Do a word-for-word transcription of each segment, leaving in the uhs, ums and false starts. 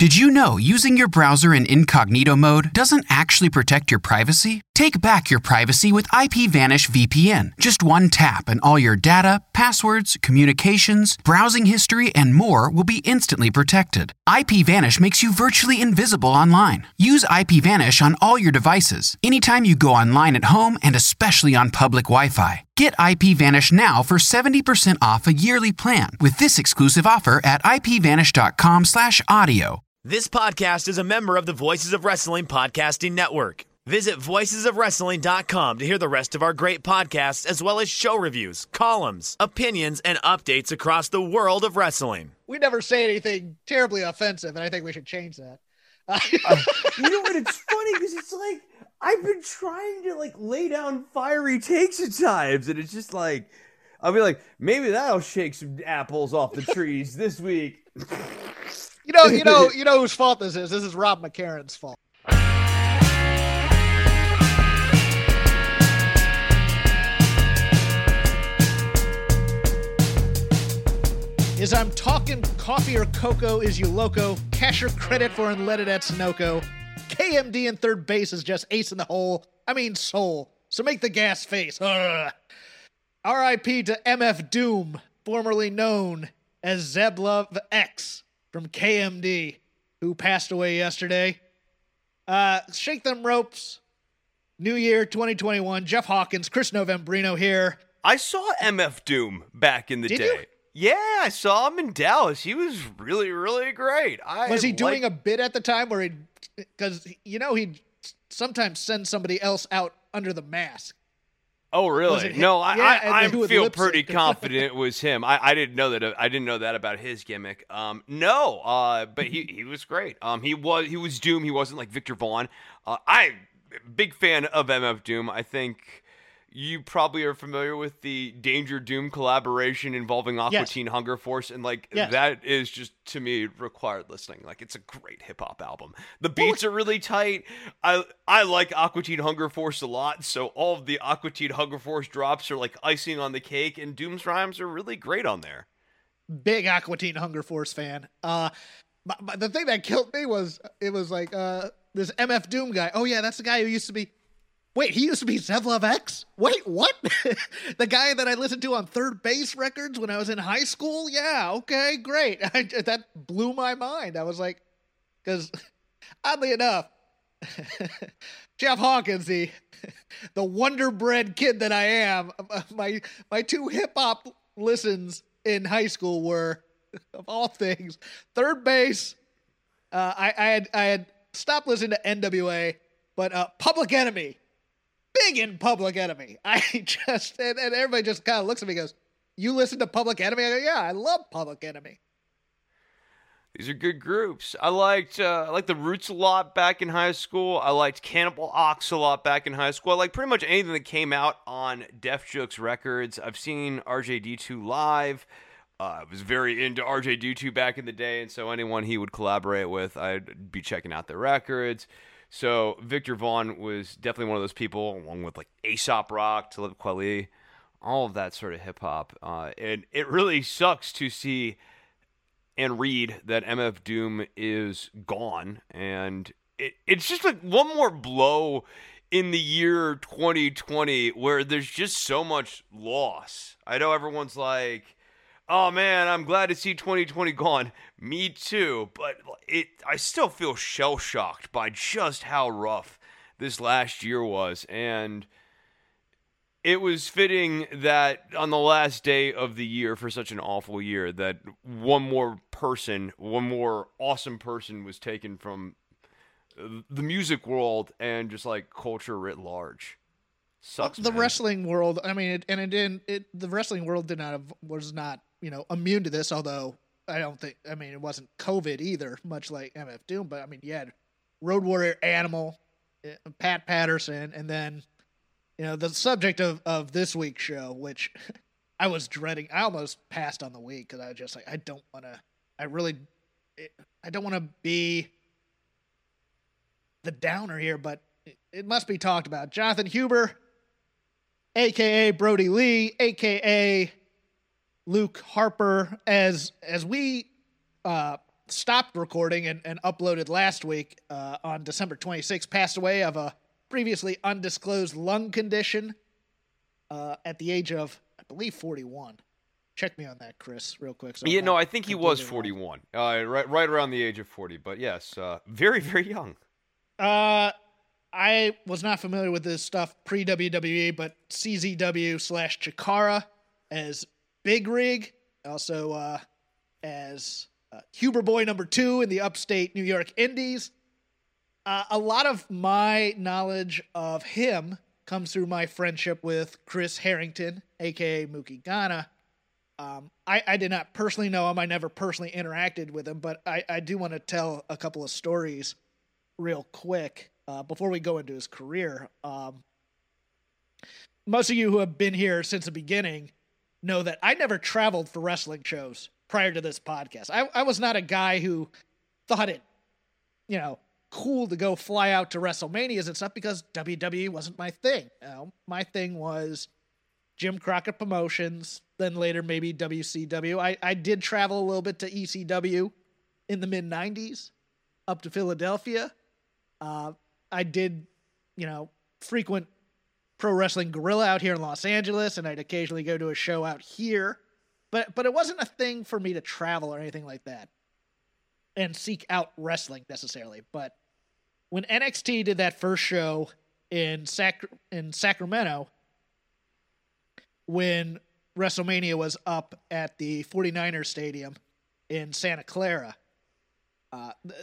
Did you know using your browser in incognito mode doesn't actually protect your privacy? Take back your privacy with IPVanish V P N. Just one tap and all your data, passwords, communications, browsing history, and more will be instantly protected. IPVanish makes you virtually invisible online. Use IPVanish on all your devices, anytime you go online at home and especially on public Wi-Fi. Get IPVanish now for seventy percent off a yearly plan with this exclusive offer at ipvanish.com slash audio. This podcast is a member of the Voices of Wrestling Podcasting Network. Visit voices of wrestling dot com to hear the rest of our great podcasts, as well as show reviews, columns, opinions, and updates across the world of wrestling. We never say anything terribly offensive, and I think we should change that. uh, you know what? It's funny because it's like I've been trying to like lay down fiery takes at times, and it's just like I'll be like, maybe that'll shake some apples off the trees this week. You know, you know, you know whose fault this is. This is Rob McCarron's fault. Is I'm talking coffee or cocoa is you loco. Cash your credit for unleaded at Sunoco. K M D in third base is just ace in the hole. I mean soul. So make the gas face. Ugh. R I P to M F Doom, formerly known as Zeb Love X from K M D, who passed away yesterday. Uh, shake them ropes. New year twenty twenty-one. Jeff Hawkins, Chris Novembrino here. I saw M F Doom back in the Did day. you? Yeah, I saw him in Dallas. He was really, really great. I Was he doing liked- a bit at the time where he, because, you know, he'd sometimes send somebody else out under the mask. Oh, Was really? it him? No, I, Yeah, and I, I then who would feel lip pretty sync. confident it was him. I, I didn't know that. I didn't know that about his gimmick. Um, no, uh, but he, he was great. Um, he was he was Doom. He wasn't like Victor Vaughn. Uh, I big fan of M F Doom. I think you probably are familiar with the Danger Doom collaboration involving Aqua Yes. Teen Hunger Force, and like Yes. that is just, to me, required listening. Like, it's a great hip hop album. The beats are really tight. I I like Aqua Teen Hunger Force a lot, so all of the Aqua Teen Hunger Force drops are like icing on the cake, and Doom's rhymes are really great on there. Big Aqua Teen Hunger Force fan. Uh, but, but the thing that killed me was, it was like, uh, this M F Doom guy. Oh yeah, that's the guy who used to be, wait, he used to be Zev Love X? Wait, what? The guy that I listened to on Third Base Records when I was in high school? Yeah, okay, great. I, that blew my mind. I was like, because oddly enough, Jeff Hawkins, the, the wonder bread kid that I am, my, my two hip-hop listens in high school were, of all things, Third Base. Uh, I, I, had, I had stopped listening to N W A, but uh, Public Enemy. Big in Public Enemy. I just, and, and everybody just kind of looks at me and goes, you listen to Public Enemy? I go, yeah, I love Public Enemy. These are good groups. I liked uh, I liked the Roots a lot back in high school. I liked Cannibal Ox a lot back in high school. I like pretty much anything that came out on Def Jux Records. I've seen R J D two live. Uh, I was very into R J D two back in the day, and so anyone he would collaborate with, I'd be checking out their records. So Victor Vaughn was definitely one of those people, along with like Aesop Rock, Talib Kweli, all of that sort of hip hop. Uh, and it really sucks to see and read that M F Doom is gone. And it, it's just like one more blow in the year twenty twenty where there's just so much loss. I know everyone's like, oh man, I'm glad to see twenty twenty gone. Me too, but it I still feel shell-shocked by just how rough this last year was. And it was fitting that on the last day of the year, for such an awful year, that one more person, one more awesome person was taken from the music world and just like culture writ large. Sucks, The man. wrestling world, I mean, it, and it didn't, it, the wrestling world did not have, was not, you know, immune to this, although I don't think, I mean, it wasn't COVID either, much like M F Doom, but I mean, you had Road Warrior Animal, Pat Patterson, and then, you know, the subject of, of this week's show, which I was dreading. I almost passed on the week because I was just like, I don't want to, I really, I don't want to be the downer here, but it, it must be talked about. Jonathan Huber, a k a. Brody Lee, a k a. Luke Harper, as as we uh, stopped recording and, and uploaded last week uh, on December twenty-sixth, passed away of a previously undisclosed lung condition uh, at the age of, I believe, forty-one. Check me on that, Chris, real quick. So yeah, I'm no, not I think he was completely forty-one, uh, right, right around the age of forty. But yes, uh, very, very young. wrong. Uh, I was not familiar with this stuff pre-W W E, but C Z W slash Chikara as Big Rig, also uh, as uh, Huber Boy number two in the upstate New York Indies. Uh, a lot of my knowledge of him comes through my friendship with Chris Harrington, a k a. Mookie Ghana. Um, I, I did not personally know him. I never personally interacted with him, but I, I do want to tell a couple of stories real quick uh, before we go into his career. Um, most of you who have been here since the beginning know that I never traveled for wrestling shows prior to this podcast. I, I was not a guy who thought it, you know, cool to go fly out to WrestleManias and stuff because W W E wasn't my thing. You know, my thing was Jim Crockett Promotions, then later maybe W C W. I, I did travel a little bit to E C W in the mid nineties up to Philadelphia. Uh, I did, you know, frequent Pro Wrestling Guerrilla out here in Los Angeles, and I'd occasionally go to a show out here. But but it wasn't a thing for me to travel or anything like that and seek out wrestling necessarily. But when N X T did that first show in Sac- in Sacramento, when WrestleMania was up at the forty-niners Stadium in Santa Clara, uh, the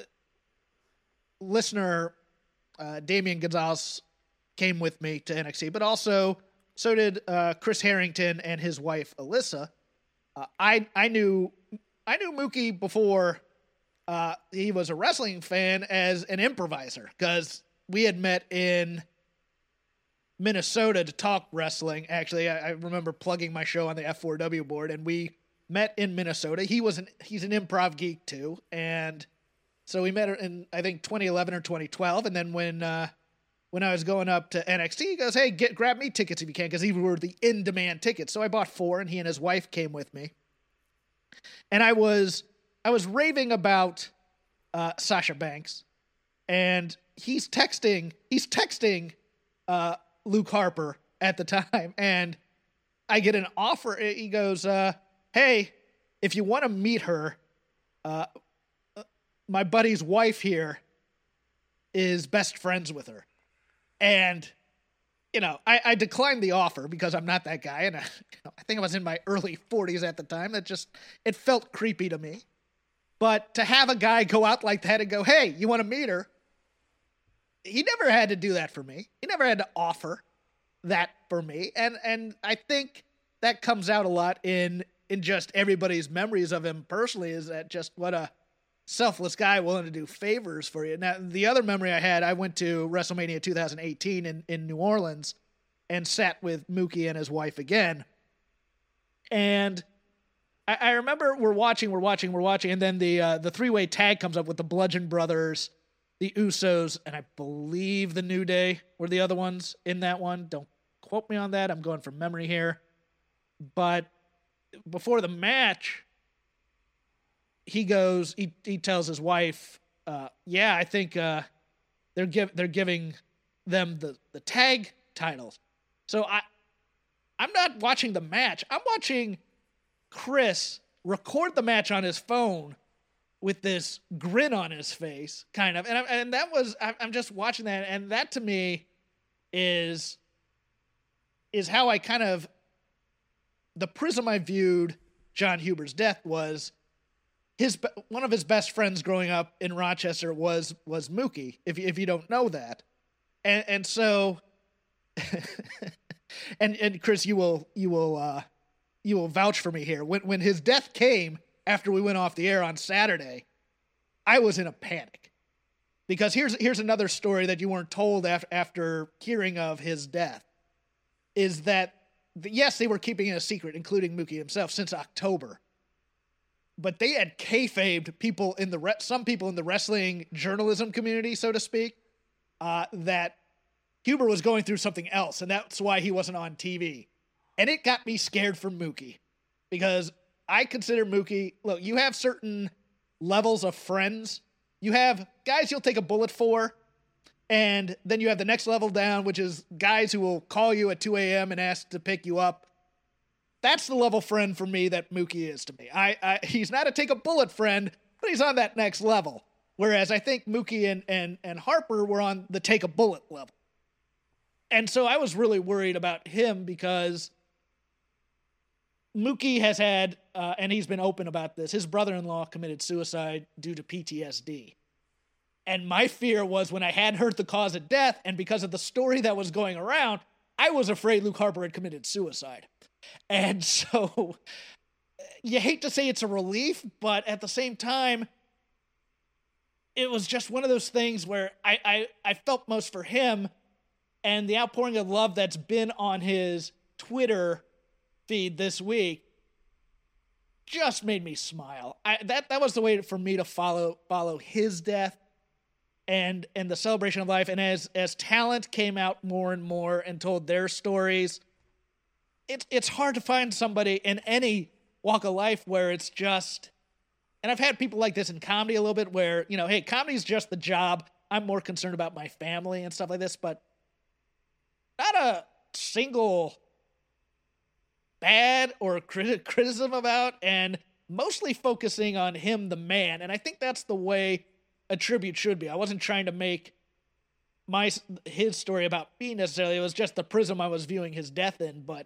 listener uh, Damian Gonzalez came with me to N X T, but also so did uh, Chris Harrington and his wife Alyssa. Uh, I I knew I knew Mookie before uh, he was a wrestling fan as an improviser because we had met in Minnesota to talk wrestling. Actually, I, I remember plugging my show on the F four W board, and we met in Minnesota. He was an he's an improv geek too, and so we met in I think twenty eleven or twenty twelve. And then when uh, when I was going up to N X T, he goes, "Hey, get grab me tickets if you can," because these were the in-demand tickets. So I bought four, and he and his wife came with me. And I was I was raving about uh, Sasha Banks, and he's texting he's texting. Uh, Luke Harper at the time, and I get an offer. He goes, uh, hey, if you want to meet her, uh, my buddy's wife here is best friends with her. And, you know, I, I declined the offer because I'm not that guy, and I, you know, I think I was in my early forties at the time. That just, it felt creepy to me. But to have a guy go out like that and go, hey, you want to meet her? He never had to do that for me. He never had to offer that for me. And and I think that comes out a lot in in just everybody's memories of him personally, is that just what a selfless guy willing to do favors for you. Now, the other memory I had, I went to WrestleMania two thousand eighteen in, in New Orleans and sat with Mookie and his wife again. And I, I remember we're watching, we're watching, we're watching, and then the uh, the three-way tag comes up with the Bludgeon Brothers, the Usos, and I believe the New Day were the other ones in that one. Don't quote me on that. I'm going from memory here. But before the match, he goes, he, he tells his wife, uh, yeah, I think uh, they're give, they're giving them the, the tag titles. So I, I'm not watching the match. I'm watching Chris record the match on his phone with this grin on his face, kind of. And I, and that was, I'm just watching that, and that to me is, is how I kind of, the prism I viewed Jon Huber's death was his, one of his best friends growing up in Rochester was, was Mookie, if you, if you don't know that. And, and so, and, and Chris, you will, you will, uh, you will vouch for me here. When, when his death came, after we went off the air on Saturday, I was in a panic. Because here's here's another story that you weren't told af- after hearing of his death, is that, the, yes, they were keeping it a secret, including Mookie himself, since October. But they had kayfabed people in the re- some people in the wrestling journalism community, so to speak, uh, that Huber was going through something else, and that's why he wasn't on T V. And it got me scared for Mookie, because I consider Mookie, look, you have certain levels of friends. You have guys you'll take a bullet for, and then you have the next level down, which is guys who will call you at two a.m. and ask to pick you up. That's the level friend for me that Mookie is to me. I, I he's not a take a bullet friend, but he's on that next level. Whereas I think Mookie and, and, and Harper were on the take a bullet level. And so I was really worried about him because Mookie has had, uh, and he's been open about this, his brother-in-law committed suicide due to P T S D. And my fear was when I hadn't heard the cause of death, and because of the story that was going around, I was afraid Luke Harper had committed suicide. And so you hate to say it's a relief, but at the same time, it was just one of those things where I, I, I felt most for him, and the outpouring of love that's been on his Twitter feed this week just made me smile. I, that that was the way for me to follow follow his death and and the celebration of life. And as as talent came out more and more and told their stories, it's it's hard to find somebody in any walk of life where it's just. And I've had people like this in comedy a little bit where, you know, hey, comedy's just the job. I'm more concerned about my family and stuff like this, but not a single bad or crit- criticism about, and mostly focusing on him, the man. And I think that's the way a tribute should be. I wasn't trying to make my his story about me necessarily. It was just the prism I was viewing his death in, but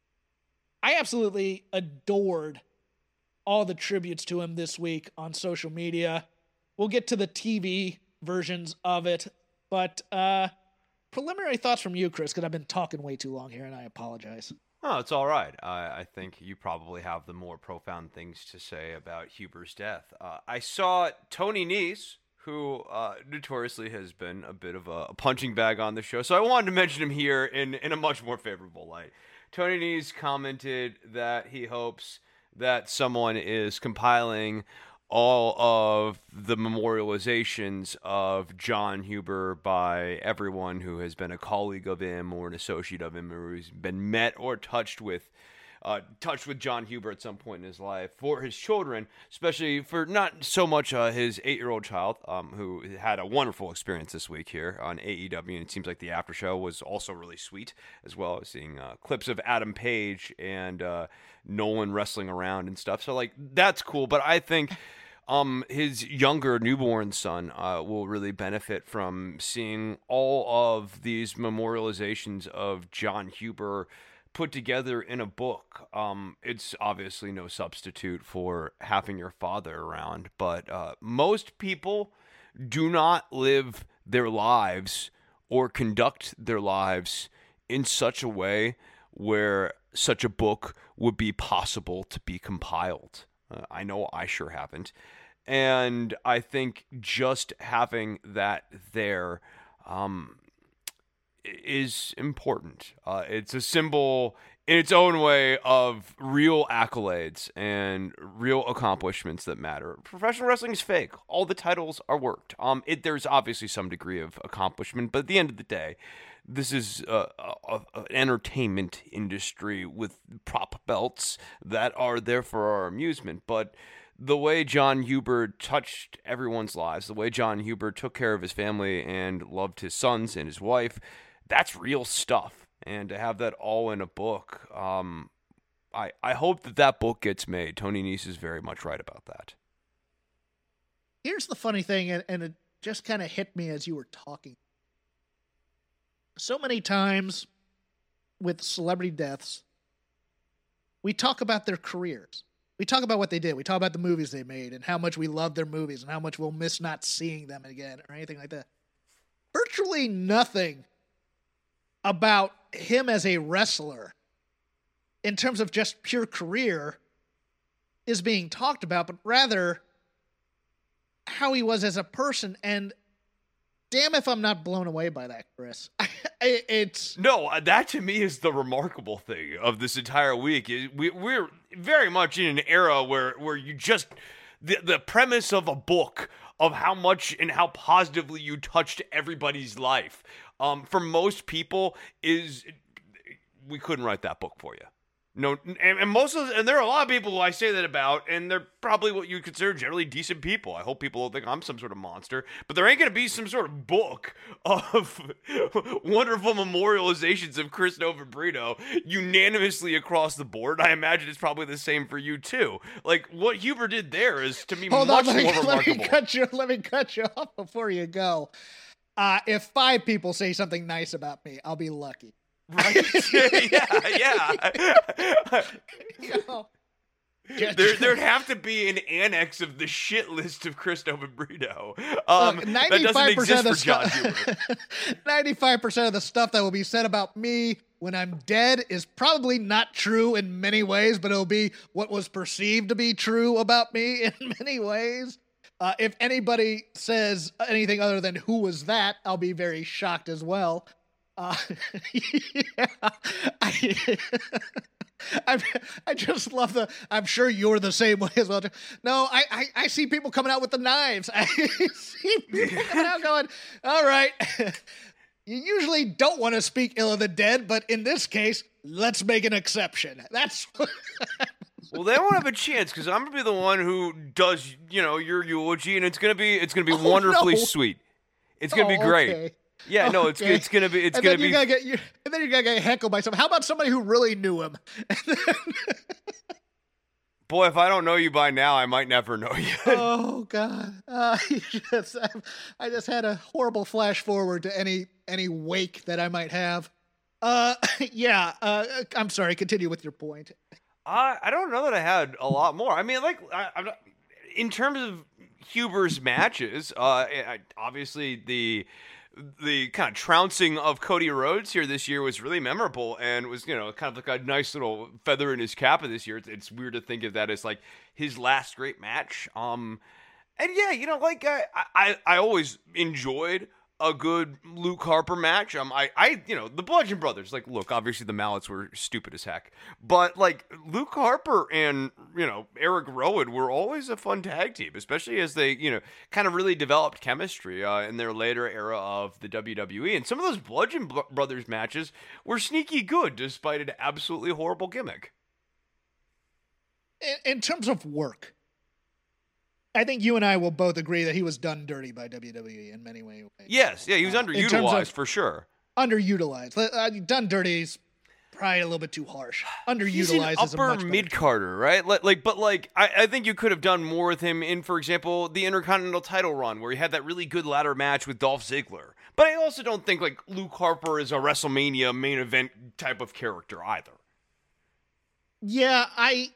I absolutely adored all the tributes to him this week on social media. We'll get to the T V versions of it, but uh, preliminary thoughts from you, Chris, because I've been talking way too long here, and I apologize. Oh, it's all right. I, I think you probably have the more profound things to say about Huber's death. Uh, I saw Tony Nese, who uh, notoriously has been a bit of a punching bag on the show, so I wanted to mention him here in, in a much more favorable light. Tony Nese commented that he hopes that someone is compiling all of the memorializations of John Huber by everyone who has been a colleague of him or an associate of him or who's been met or touched with uh, touched with John Huber at some point in his life, for his children, especially for not so much uh, his eight-year-old child, um, who had a wonderful experience this week here on A E W, and it seems like the after show was also really sweet, as well as seeing uh, clips of Adam Page and uh, Nolan wrestling around and stuff. So, like, that's cool, but I think um, his younger newborn son uh, will really benefit from seeing all of these memorializations of John Huber put together in a book. Um, it's obviously no substitute for having your father around, but uh, most people do not live their lives or conduct their lives in such a way where such a book would be possible to be compiled. Uh, I know I sure haven't. And I think just having that there um, is important. Uh, it's a symbol in its own way of real accolades and real accomplishments that matter. Professional wrestling is fake. All the titles are worked. Um, it, there's obviously some degree of accomplishment, but at the end of the day, this is uh, a, a, an entertainment industry with prop belts that are there for our amusement. But the way John Huber touched everyone's lives, the way John Huber took care of his family and loved his sons and his wife, that's real stuff. And to have that all in a book, um, I, I hope that that book gets made. Tony Nese is very much right about that. Here's the funny thing, and, and it just kind of hit me as you were talking. So many times with celebrity deaths, we talk about their careers. We talk about what they did. We talk about the movies they made and how much we love their movies and how much we'll miss not seeing them again or anything like that. Virtually nothing about him as a wrestler in terms of just pure career is being talked about, but rather how he was as a person. And damn if I'm not blown away by that, Chris. It's no, that to me is the remarkable thing of this entire week. We, we're very much in an era where, where you just, the, the premise of a book of how much and how positively you touched everybody's life. Um, for most people is, we couldn't write that book for you. No, and, and most of, and there are a lot of people who I say that about, and they're probably what you consider generally decent people. I hope people don't think I'm some sort of monster, but there ain't gonna be some sort of book of wonderful memorializations of Chris Novabrito unanimously across the board. I imagine it's probably the same for you too. Like what Huber did there is to me Hold much on, let more me, remarkable. Let me cut you. Let me cut you off before you go. Uh, if five people say something nice about me, I'll be lucky. Right? yeah, yeah. You know, just- There, there'd have to be an annex of the shit list of Chris Novabrito. Um, Look, that doesn't exist for John Huber. ninety-five percent of the stuff that will be said about me when I'm dead is probably not true in many ways, but it'll be what was perceived to be true about me in many ways. Uh, if anybody says anything other than "who was that," I'll be very shocked as well. Uh, yeah, I, I, I just love the. I'm sure you're the same way as well. No, I, I, I see people coming out with the knives. I see people coming out going, "All right, you usually don't want to speak ill of the dead, but in this case, let's make an exception." That's. Well, they won't have a chance because I'm gonna be the one who does, you know, your eulogy, and it's gonna be, it's gonna be Oh, wonderfully no. sweet. It's gonna Oh, be great. okay. Yeah, no, it's Okay. it's gonna be, it's and gonna then you be. gotta get you, and then you gotta get heckled by someone. How about somebody who really knew him? Boy, if I don't know you by now, I might never know you. Oh God! Uh, you just, I, I just had a horrible flash forward to any any wake that I might have. Uh, yeah. Uh, I'm sorry. Continue with your point. I I don't know that I had a lot more. I mean, like, I, I'm not, in terms of Huber's matches, uh, I, obviously the the kind of trouncing of Cody Rhodes here this year was really memorable and was, you know, kind of like a nice little feather in his cap of this year. It's, it's weird to think of that as like his last great match. Um, and yeah, you know, like I I, I always enjoyed a good Luke Harper match. Um, I, I, you know, the Bludgeon Brothers, like, look, obviously the Mallets were stupid as heck, but like Luke Harper and, you know, Eric Rowan were always a fun tag team, especially as they, you know, kind of really developed chemistry uh, in their later era of the W W E. And some of those Bludgeon Bro- Brothers matches were sneaky good despite an absolutely horrible gimmick. In, in terms of work, I think you and I will both agree that he was done dirty by W W E in many ways. Yes, yeah, he was Uh, in terms underutilized of- for sure. Underutilized. Uh, done dirty is probably a little bit too harsh. Underutilized He's an is a upper much better mid Carter, right? Like, like, but like, I, I think you could have done more with him in, for example, the Intercontinental title run, where he had that really good ladder match with Dolph Ziggler. But I also don't think like Luke Harper is a WrestleMania main event type of character either. Yeah, I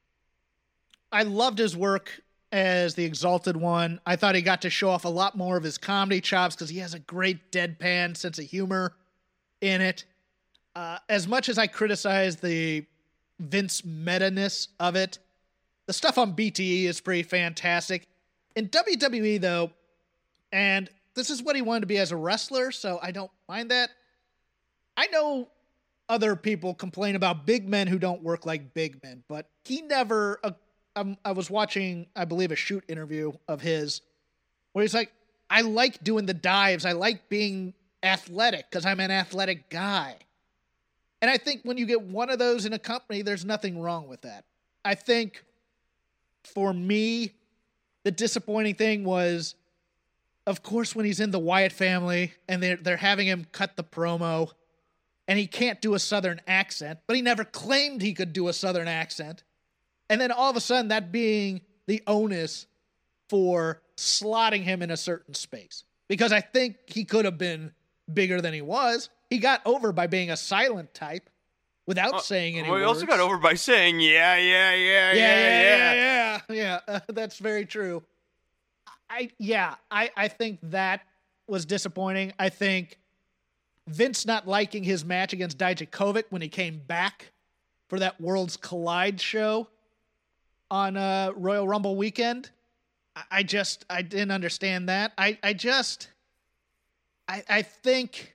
I loved his work as the Exalted One. I thought he got to show off a lot more of his comedy chops because he has a great deadpan sense of humor in it. Uh, as much as I criticize the Vince meta-ness of it, the stuff on B T E is pretty fantastic. In W W E, though, and this is what he wanted to be as a wrestler, so I don't mind that. I know other people complain about big men who don't work like big men, but he never... Uh, um, I was watching, I believe, a shoot interview of his where he's like, I like doing the dives. I like being athletic because I'm an athletic guy. And I think when you get one of those in a company, there's nothing wrong with that. I think for me, the disappointing thing was, of course, when he's in the Wyatt family and they're, they're having him cut the promo and he can't do a Southern accent, but he never claimed he could do a Southern accent. And then all of a sudden that being the onus for slotting him in a certain space. Because I think he could have been bigger than he was. He got over by being a silent type without Uh, saying any well, he words. also got over by saying, yeah, yeah, yeah, Yeah, yeah, yeah, yeah. yeah, yeah. yeah. Uh, that's very true. I yeah, I, I think that was disappointing. I think Vince not liking his match against Dijakovic when he came back for that Worlds Collide show on uh, Royal Rumble weekend. I, I just I didn't understand that. I, I just I I think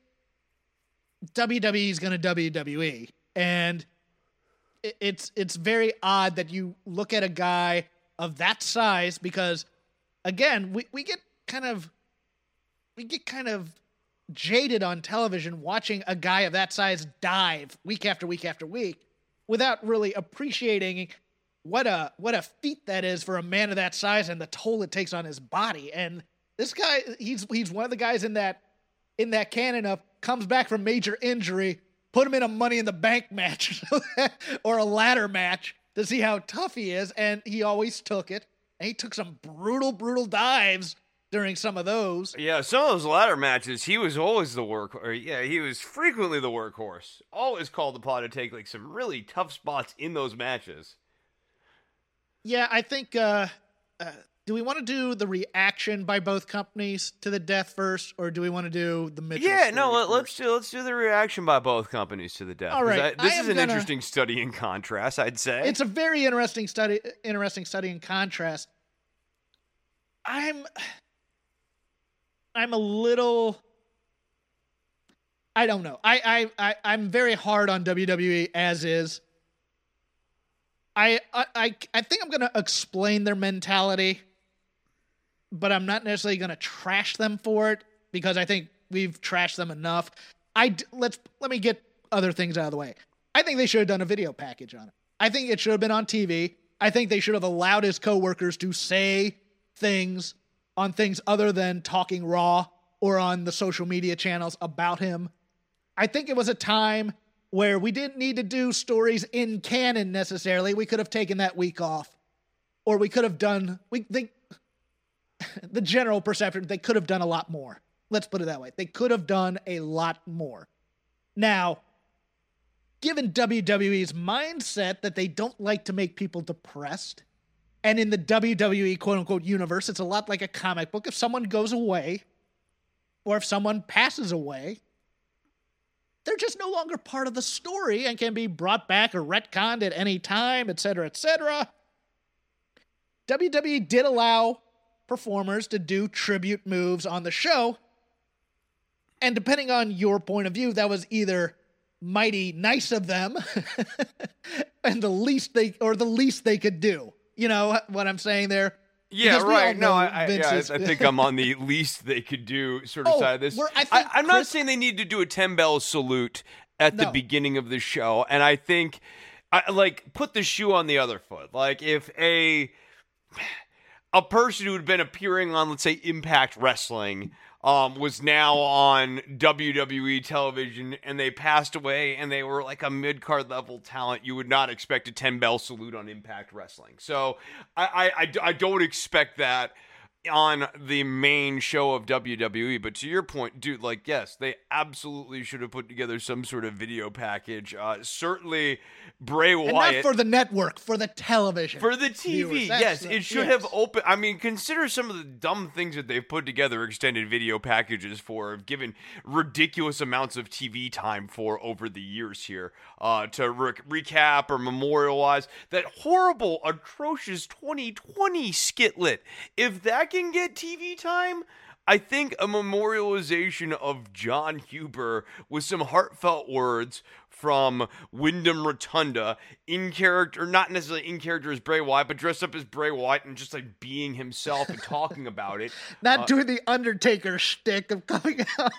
W W E is going to W W E, and it, it's it's very odd that you look at a guy of that size because, again, we, we get kind of we get kind of jaded on television watching a guy of that size dive week after week after week. without really appreciating what a what a feat that is for a man of that size and the toll it takes on his body. And this guy, he's he's one of the guys in that in that canon of comes back from major injury, put him in a Money in the Bank match or a ladder match to see how tough he is, and he always took it. And he took some brutal, brutal dives during some of those. Yeah, some of those ladder matches, he was always the work, or yeah, he was frequently the workhorse. Always called upon to take like some really tough spots in those matches. Yeah, I think, uh, uh, do we want to do the reaction by both companies to the death first, or do we want to do the Mitchell Yeah, no, story let, let's first? do let's do the reaction by both companies to the death. All right, I, this I is am an gonna- interesting study in contrast, I'd say. It's a very interesting study, interesting study in contrast. I'm, I'm a little, I don't know. I, I, I, I'm very hard on W W E as is. I, I, I, I think I'm going to explain their mentality, but I'm not necessarily going to trash them for it because I think we've trashed them enough. I, d- let's, let me get other things out of the way. I think they should have done a video package on it. I think it should have been on T V. I think they should have allowed his coworkers to say things on things other than talking Raw or on the social media channels about him. I think it was a time where we didn't need to do stories in canon necessarily. We could have taken that week off, or we could have done, we think the general perception, they could have done a lot more. Let's put it that way. They could have done a lot more. Now, given W W E's mindset that they don't like to make people depressed, and in the W W E quote-unquote universe, it's a lot like a comic book. If someone goes away, or if someone passes away, they're just no longer part of the story and can be brought back or retconned at any time, et cetera, et cetera. W W E did allow performers to do tribute moves on the show, and depending on your point of view, that was either mighty nice of them and the least they or the least they could do. You know what I'm saying there? Yeah, Because we all right. No, know I, I, yeah, I Vince's- I think I'm on the least they could do sort of Oh, side of this. we're- I I think I'm not Chris- saying they need to do a ten bell salute at the No. beginning of the show, and I think, I, like, put the shoe on the other foot. Like, if a a person who had been appearing on, let's say, Impact Wrestling, um, was now on W W E television, and they passed away, and they were like a mid-card level talent, you would not expect a ten bell salute on Impact Wrestling. So I, I, I, I don't expect that on the main show of W W E. But to your point, dude, like, yes, they absolutely should have put together some sort of video package. Uh, certainly Bray And Wyatt. not for the network, for the television. For the T V, viewers. That's yes, the- it should yes. have opened. I mean, consider some of the dumb things that they've put together extended video packages for, have given ridiculous amounts of T V time for over the years here. Uh, to re- recap or memorialize that horrible, atrocious twenty twenty skitlet. If that can get T V time, I think a memorialization of John Huber with some heartfelt words from Wyndham Rotunda in character, not necessarily in character as Bray Wyatt, but dressed up as Bray Wyatt and just like being himself and talking about it. Not Uh, doing the Undertaker shtick of coming out.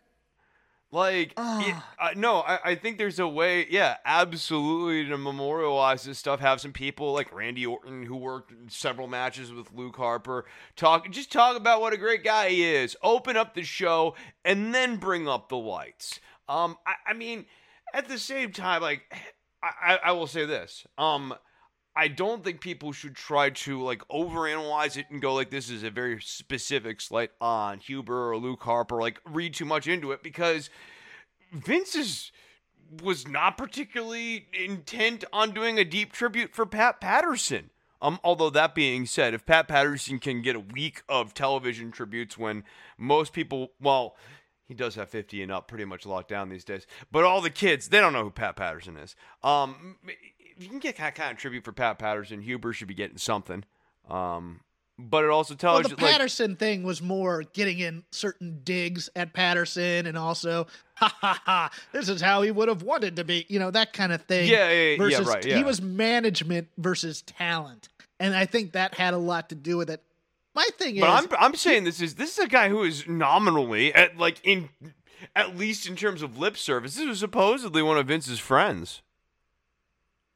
Like, it, uh, no, I, I think there's a way, yeah, absolutely, to memorialize this stuff. Have some people like Randy Orton, who worked in several matches with Luke Harper, talk, just talk about what a great guy he is. Open up the show and then bring up the lights. Um, I, I mean, at the same time, like, I, I, I will say this. Um, I don't think people should try to like overanalyze it and go like this is a very specific slight on Huber or Luke Harper, like read too much into it, because Vince is, was not particularly intent on doing a deep tribute for Pat Patterson. Um, although that being said, if Pat Patterson can get a week of television tributes when most people, well, he does have fifty and up pretty much locked down these days, but all the kids, they don't know who Pat Patterson is. Um, if you can get that kind of tribute for Pat Patterson, Huber should be getting something. Um, but it also tells Well, the you, like, Patterson thing was more getting in certain digs at Patterson, and also, ha ha ha, this is how he would have wanted to be, you know, that kind of thing. Yeah, yeah, yeah, yeah, versus, right, yeah. He was management versus talent, and I think that had a lot to do with it. My thing But is, I'm I'm saying this is this is a guy who is nominally at like in at least in terms of lip service, this was supposedly one of Vince's friends.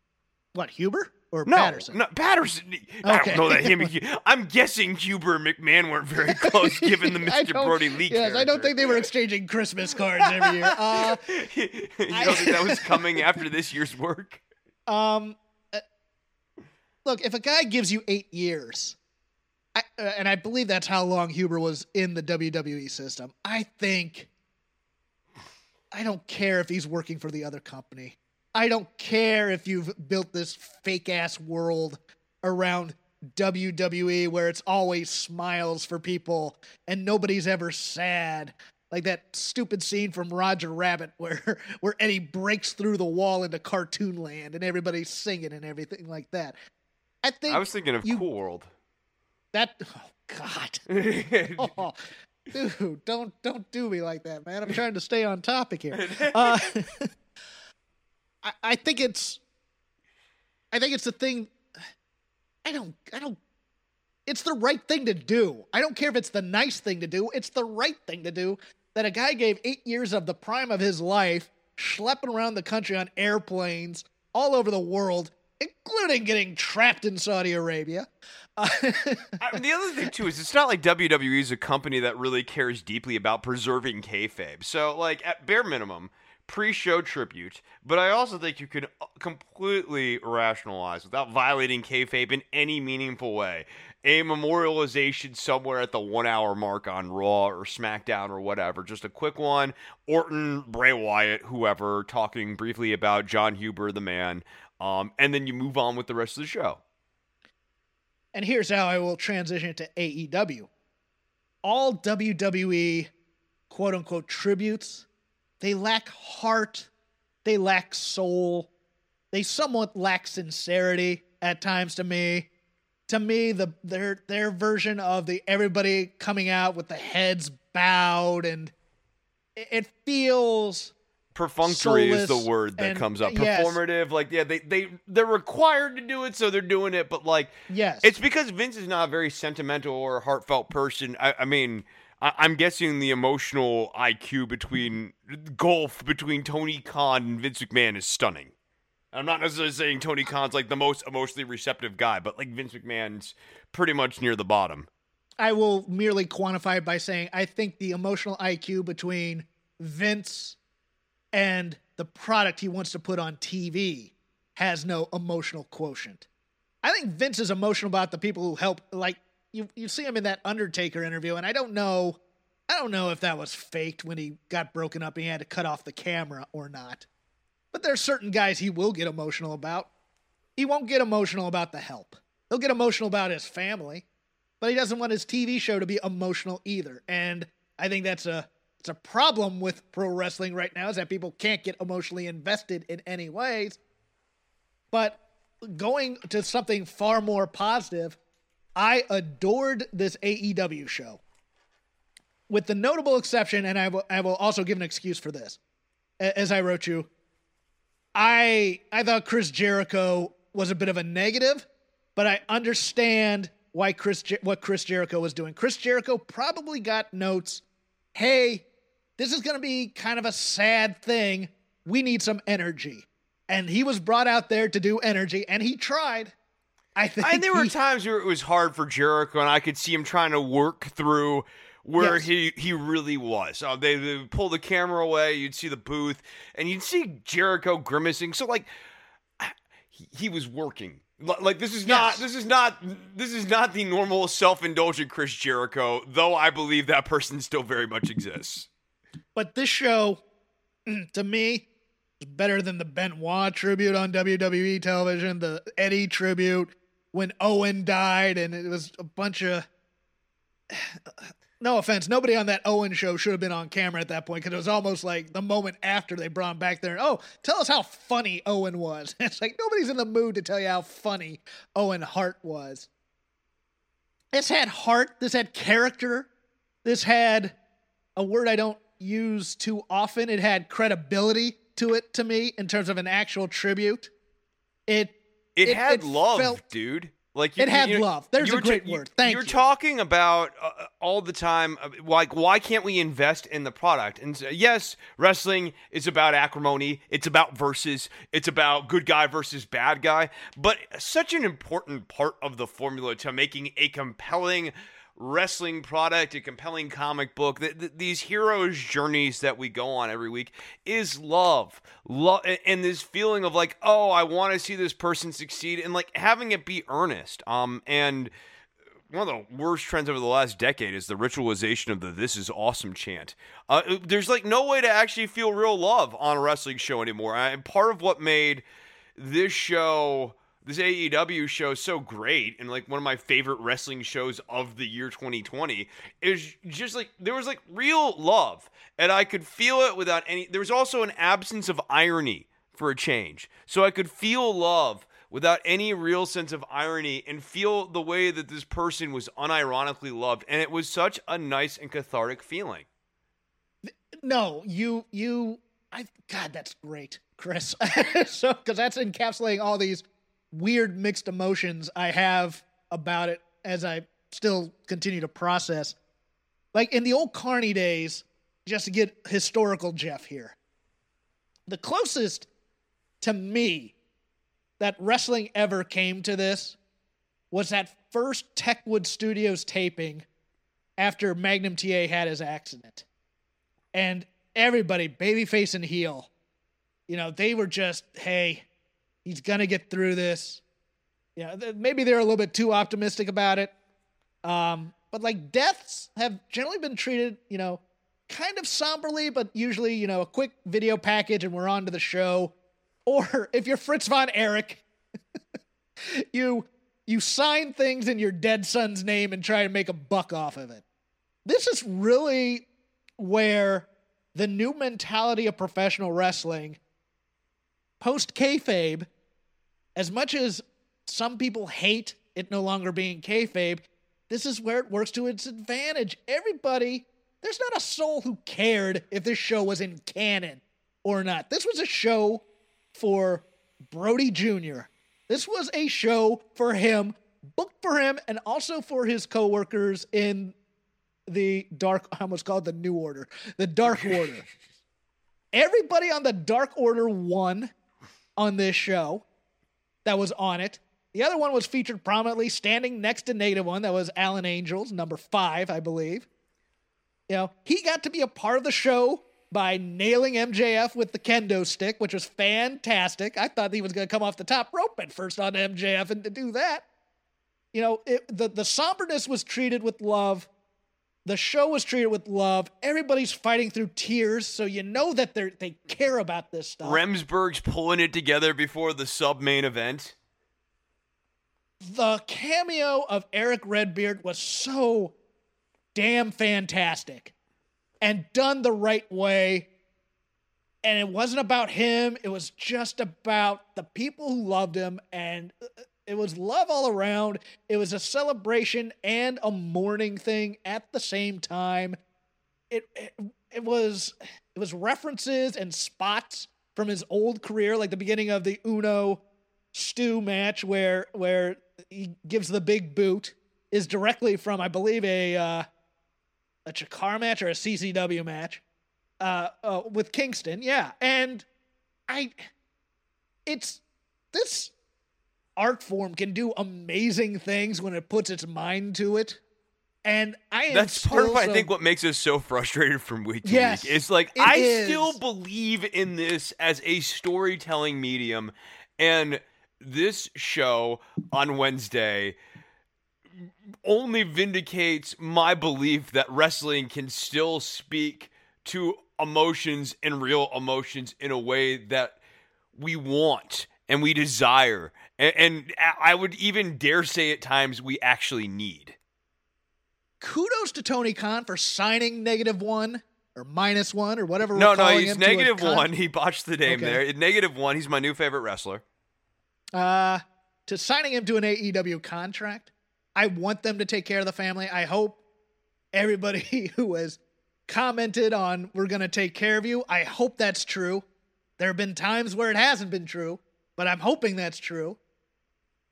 What, Huber or No, Patterson? no, Patterson. I Okay. don't know that him. and- I'm guessing Huber and McMahon weren't very close, given the I Mister don't- Brody Lee Yes, I don't character. think they were exchanging Christmas cards every year. Uh, you don't I- think that was coming after this year's work? um, uh, look, if a guy gives you eight years, I, uh, and I believe that's how long Huber was in the W W E system, I think I don't care if he's working for the other company. I don't care if you've built this fake ass world around W W E where it's always smiles for people and nobody's ever sad. Like that stupid scene from Roger Rabbit where where Eddie breaks through the wall into cartoon land and everybody's singing and everything like that. I think I was thinking of you- Cool World. that oh God. Oh, dude, don't don't do me like that, man. I'm trying to stay on topic here. Uh, I, I think it's, I think it's the thing. I don't, I don't. It's the right thing to do. I don't care if it's the nice thing to do. It's the right thing to do. That a guy gave eight years of the prime of his life, schlepping around the country on airplanes all over the world, including getting trapped in Saudi Arabia. Uh, I mean, the other thing too is it's not like W W E is a company that really cares deeply about preserving kayfabe. So, like at bare minimum, pre-show tribute. But I also think you could completely rationalize without violating kayfabe in any meaningful way a memorialization somewhere at the one-hour mark on Raw or SmackDown or whatever. Just a quick one. Orton, Bray Wyatt, whoever, talking briefly about John Huber, the man. Um, and then you move on with the rest of the show. And here's how I will transition to A E W. All W W E quote-unquote tributes, they lack heart, they lack soul, they somewhat lack sincerity at times to me. To me, the their their version of the everybody coming out with the heads bowed, and it, it feels Perfunctory is the soulless word that and- comes up. yes. Performative, like yeah, they they they're required to do it, so they're doing it. But like, yes. it's because Vince is not a very sentimental or heartfelt person. I, I mean, I, I'm guessing the emotional I Q between gulf between Tony Khan and Vince McMahon is stunning. I'm not necessarily saying Tony Khan's like the most emotionally receptive guy, but like Vince McMahon's pretty much near the bottom. I will merely quantify it by saying I think the emotional I Q between Vince and the product he wants to put on T V has no emotional quotient. I think Vince is emotional about the people who help. Like you, you see him in that Undertaker interview, and I don't know, I don't know if that was faked when he got broken up and he had to cut off the camera or not. But there's certain guys he will get emotional about. He won't get emotional about the help. He'll get emotional about his family, but he doesn't want his T V show to be emotional either. And I think that's a it's a problem with pro wrestling right now, is that people can't get emotionally invested in any ways. But going to something far more positive, I adored this A E W show. With the notable exception, and I will, I will also give an excuse for this, as I wrote you, I I thought Chris Jericho was a bit of a negative, but I understand why Chris Jer- what Chris Jericho was doing. Chris Jericho probably got notes, hey, this is going to be kind of a sad thing. We need some energy. And he was brought out there to do energy, and he tried. I think And there were he- times where it was hard for Jericho, and I could see him trying to work through where Yes. he, he really was. Uh, they, they would pull the camera away, you'd see the booth, and you'd see Jericho grimacing. So, like, he, he was working. L- Like this is not Yes. this is not this is not the normal self-indulgent Chris Jericho, though I believe that person still very much exists. But this show, to me, is better than the Benoit tribute on W W E television, the Eddie tribute when Owen died, and it was a bunch of... No offense, nobody on that Owen show should have been on camera at that point, because it was almost like the moment after they brought him back there. And, oh, tell us how funny Owen was. It's like nobody's in the mood to tell you how funny Owen Hart was. This had heart. This had character. This had a word I don't use too often. It had credibility to it to me in terms of an actual tribute. It It, It- had it love, felt- dude. Like you, It had you know, love. There's you a were great ta- word. Thank You're you. talking about uh, all the time, uh, like, why can't we invest in the product? And so, yes, wrestling is about acrimony. It's about versus. It's about good guy versus bad guy. But such an important part of the formula to making a compelling wrestling product, a compelling comic book, th- th- these heroes' journeys that we go on every week is love. Love and this feeling of like, oh, I want to see this person succeed, and like having it be earnest. Um, and one of the worst trends over the last decade is the ritualization of the "this is awesome" chant. Uh, there's like no way to actually feel real love on a wrestling show anymore. And part of what made this show, this A E W show, so great, and like one of my favorite wrestling shows of the year twenty twenty, is just like there was like real love, and I could feel it without any. There was also an absence of irony for a change, so I could feel love without any real sense of irony, and feel the way that this person was unironically loved, and it was such a nice and cathartic feeling. No, you, you, I, God, that's great, Chris. So, because that's encapsulating all these weird mixed emotions I have about it as I still continue to process. Like in the old Carney days, just to get historical Jeff here, the closest to me that wrestling ever came to this was that first Techwood Studios taping after Magnum T A had his accident. And everybody, babyface and heel, you know, they were just, hey, he's going to get through this. You know, th- maybe they're a little bit too optimistic about it. Um, but like deaths have generally been treated, you know, kind of somberly, but usually, you know, a quick video package and we're on to the show. Or if you're Fritz von Erich, you you sign things in your dead son's name and try to make a buck off of it. This is really where the new mentality of professional wrestling, post kayfabe, as much as some people hate it no longer being kayfabe, this is where it works to its advantage. Everybody, there's not a soul who cared if this show was in canon or not. This was a show for Brody Junior This was a show for him, booked for him, and also for his coworkers in the Dark, I almost called it the New Order, the Dark Order. Everybody on the Dark Order won on this show that was on it. The other one was featured prominently, standing next to Negative One. That was Alan Angels, number five, I believe. You know, he got to be a part of the show by nailing M J F with the kendo stick, which was fantastic. I thought he was going to come off the top rope at first on M J F and to do that. You know, it, the, the somberness was treated with love. The show was treated with love. Everybody's fighting through tears, so you know that they they care about this stuff. Remsburg's pulling it together before the sub-main event. The cameo of Eric Redbeard was so damn fantastic and done the right way. And it wasn't about him. It was just about the people who loved him, and it was love all around. It was a celebration and a mourning thing at the same time. It, it it was it was references and spots from his old career, like the beginning of the Uno Stu match where where he gives the big boot, is directly from, I believe, a uh, a Chikara match or a C C W match uh, uh, with Kingston. Yeah, and I, it's this art form can do amazing things when it puts its mind to it. And I am That's part of, still I so- think, what makes us so frustrated from week to Yes, week. It's like, it I is. still believe in this as a storytelling medium. And this show on Wednesday only vindicates my belief that wrestling can still speak to emotions and real emotions in a way that we want and we desire. And, and I would even dare say at times we actually need. Kudos to Tony Khan for signing negative one or minus one or whatever. No, we're no, calling he's him to a negative con- one. He botched the name Okay. there. Negative one. He's my new favorite wrestler. Uh, to signing him to an A E W contract. I want them to take care of the family. I hope everybody who has commented on "we're going to take care of you," I hope that's true. There have been times where it hasn't been true, but I'm hoping that's true.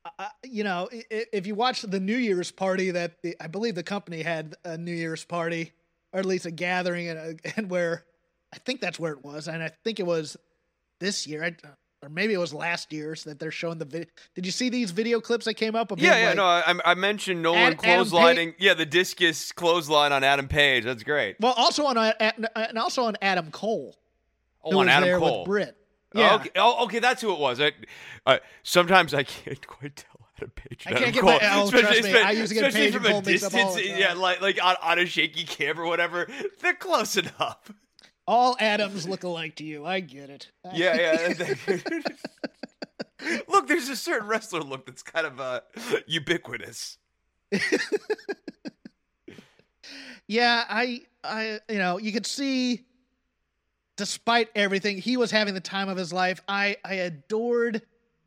uh, you know, if, if you watch the New Year's party that the, I believe the company had a New Year's party, or at least a gathering, and, a, and where I think that's where it was, and I think it was this year, I, or maybe it was last year's that they're showing the video. Did you see these video clips that came up? Of Yeah, him, yeah, like, no, I, I mentioned Nolan Ad- Adam clotheslining. Yeah, the discus clothesline on Adam Page. That's great. Well, also on uh, and also on Adam Cole. Oh, who on was Adam there Cole. with Britt. Oh, Yeah. okay. Oh, okay, that's who it was. I, uh, sometimes I can't quite tell Adam Page. I and can't Adam get Cole. my- oh, especially, trust me, I usually get especially Page from and a Cole mixed up all distance. the time. Yeah, like like on, on a shaky cam or whatever. They're close enough. All Adams look alike to you. I get it. Yeah, yeah. Look, there's a certain wrestler look that's kind of uh, ubiquitous. Yeah, I, I, you know, you could see, despite everything, he was having the time of his life. I, I adored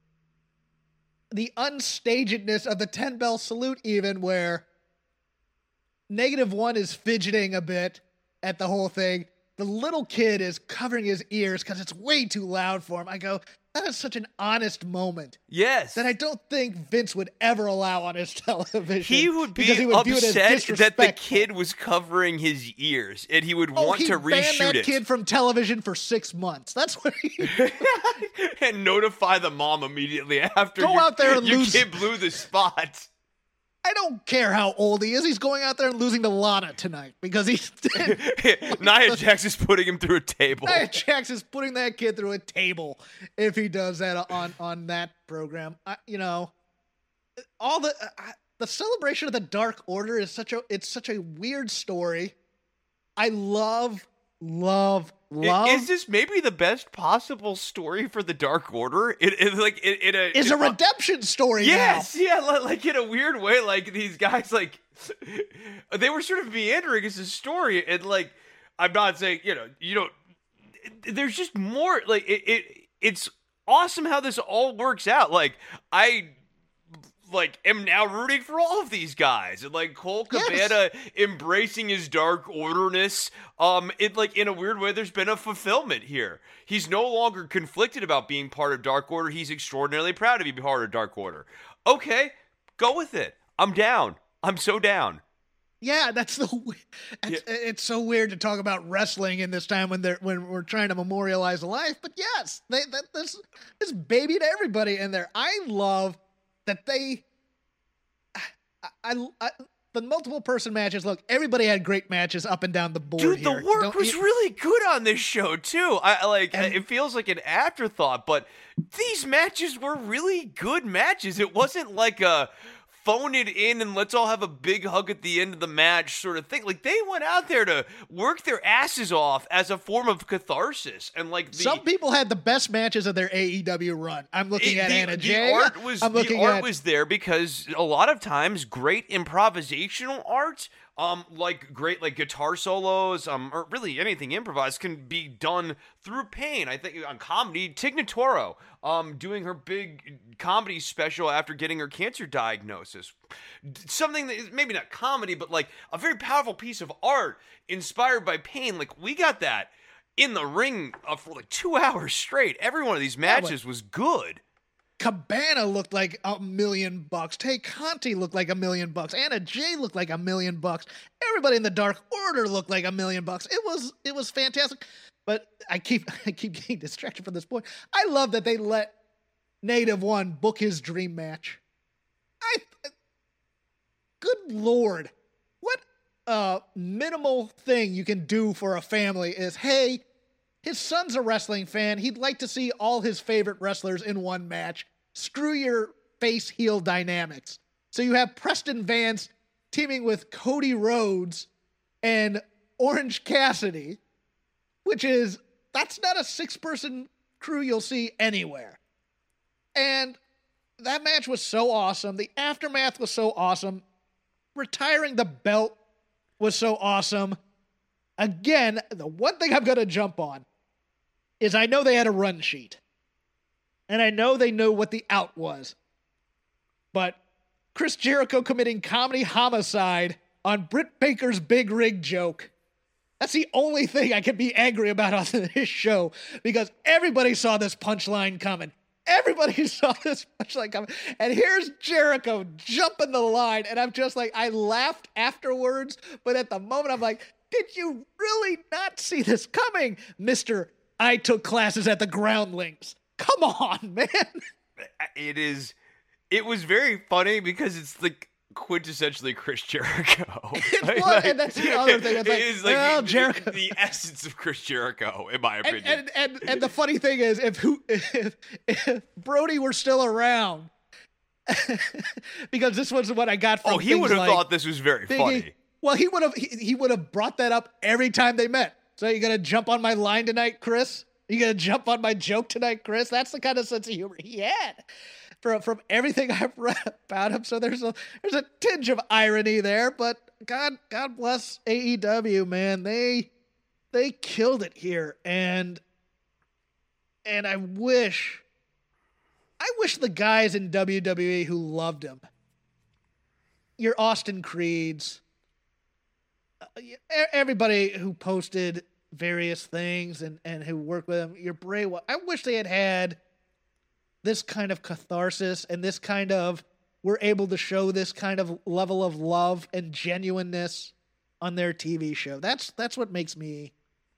the unstagedness of the ten bell salute, even where Negative One is fidgeting a bit at the whole thing. The little kid is covering his ears because it's way too loud for him. I go, that is such an honest moment Yes. that I don't think Vince would ever allow on his television. He would be because he would view it as upset that the disrespectful. kid was covering his ears, and he would Oh, want he to banned reshoot that it kid from television for six months. That's what he. and notify the mom immediately after. Go your, out there and your lose- kid blew the spot. I don't care how old he is. He's going out there and losing to Lana tonight because he's. Nia Jax is putting him through a table. Nia Jax is putting that kid through a table if he does that on on that program. I, you know, all the uh, the celebration of the Dark Order is such a it's such a weird story. I love love love. Is this maybe the best possible story for the Dark Order? It, it like it, it a is it, a redemption story now. Yes, yeah, li- like in a weird way, like these guys, like they were sort of meandering as a story, and like I'm not saying, you know, you don't. There's just more. Like it, it, it's awesome how this all works out. Like I. Like am now rooting for all of these guys, and like Cole Cabana Yes. embracing his Dark Orderness. Um, it like in a weird way, there's been a fulfillment here. He's no longer conflicted about being part of Dark Order. He's extraordinarily proud to be part of Dark Order. Okay, go with it. I'm down. I'm so down. Yeah, that's the. It's, it's so weird to talk about wrestling in this time when they're when we're trying to memorialize life. But yes, they that this this babied everybody in there. I love that they. I, I, I the multiple person matches. Look, everybody had great matches up and down the board. Dude, here. the work Don't was you- really good on this show too. I like And- it feels like an afterthought, but these matches were really good matches. It wasn't like a phone it in and let's all have a big hug at the end of the match sort of thing. Like they went out there to work their asses off as a form of catharsis, and like the, Some people had the best matches of their A E W run. I'm looking It- at the, Anna the Jay. art was I'm looking the art at was there because a lot of times great improvisational art, um, like great like guitar solos, um, or really anything improvised can be done through pain. I think on comedy, Tig Notaro, um, doing her big comedy special after getting her cancer diagnosis, something that is maybe not comedy, but like a very powerful piece of art inspired by pain. Like we got that in the ring uh, for like two hours straight. Every one of these Yeah, but- matches was good. Cabana looked like a million bucks. Tay Conti looked like a million bucks. Anna Jay looked like a million bucks. Everybody in the Dark Order looked like a million bucks. It was it was fantastic. But I keep I keep getting distracted from this point. I love that they let Native One book his dream match. I good lord. What uh minimal thing you can do for a family is, hey, his son's a wrestling fan. He'd like to see all his favorite wrestlers in one match. Screw your face heel dynamics. So you have Preston Vance teaming with Cody Rhodes and Orange Cassidy, which is, that's not a six-person crew you'll see anywhere. And that match was so awesome. The aftermath was so awesome. Retiring the belt was so awesome. Again, the one thing I'm going to jump on is I know they had a run sheet. And I know they know what the out was. But Chris Jericho committing comedy homicide on Britt Baker's big rig joke. That's the only thing I can be angry about on this show, because everybody saw this punchline coming. Everybody saw this much like coming. And here's Jericho jumping the line. And I'm just like, I laughed afterwards. But at the moment, I'm like, did you really not see this coming, Mister I took classes at the Groundlings? Come on, man. It is, it was very funny because it's like quintessentially Chris Jericho. It Like, was, and that's the other thing. It's like, it is like well, the, Jericho. the essence of Chris Jericho, in my opinion. And, and, and, and the funny thing is, if who if, if Brody were still around, because this was what I got from oh, he things would have like thought this was very Biggie. funny. Well, he would have he, he would have brought that up every time they met. So you gonna jump on my line tonight, Chris? You gonna jump on my joke tonight, Chris? That's the kind of sense of humor he had. From from everything I've read about him, so there's a there's a tinge of irony there, but God God bless A E W, man. They they killed it here, and and I wish I wish the guys in W W E who loved him, your Austin Creeds, uh, everybody who posted various things and and who worked with him, your Bray Wyatt, I wish they had had this kind of catharsis and this kind of, we're able to show this kind of level of love and genuineness on their T V show. That's that's what makes me,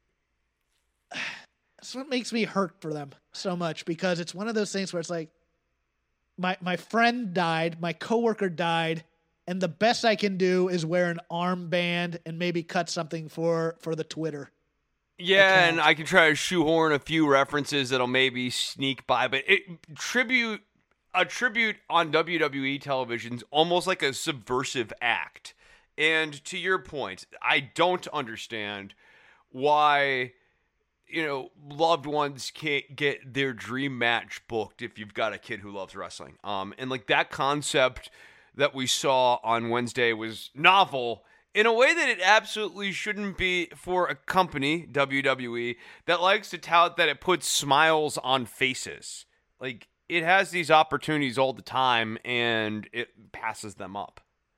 that's what makes me hurt for them so much, because it's one of those things where it's like, my my friend died, my coworker died, and the best I can do is wear an armband and maybe cut something for for the Twitter. Yeah, account. and I can try to shoehorn a few references that'll maybe sneak by, but it tribute a tribute on W W E television's almost like a subversive act. And to your point, I don't understand why, you know, loved ones can't get their dream match booked if you've got a kid who loves wrestling. Um, and like that concept that we saw on Wednesday was novel in a way that it absolutely shouldn't be for a company, W W E, that likes to tout that it puts smiles on faces. Like, it has these opportunities all the time, and it passes them up.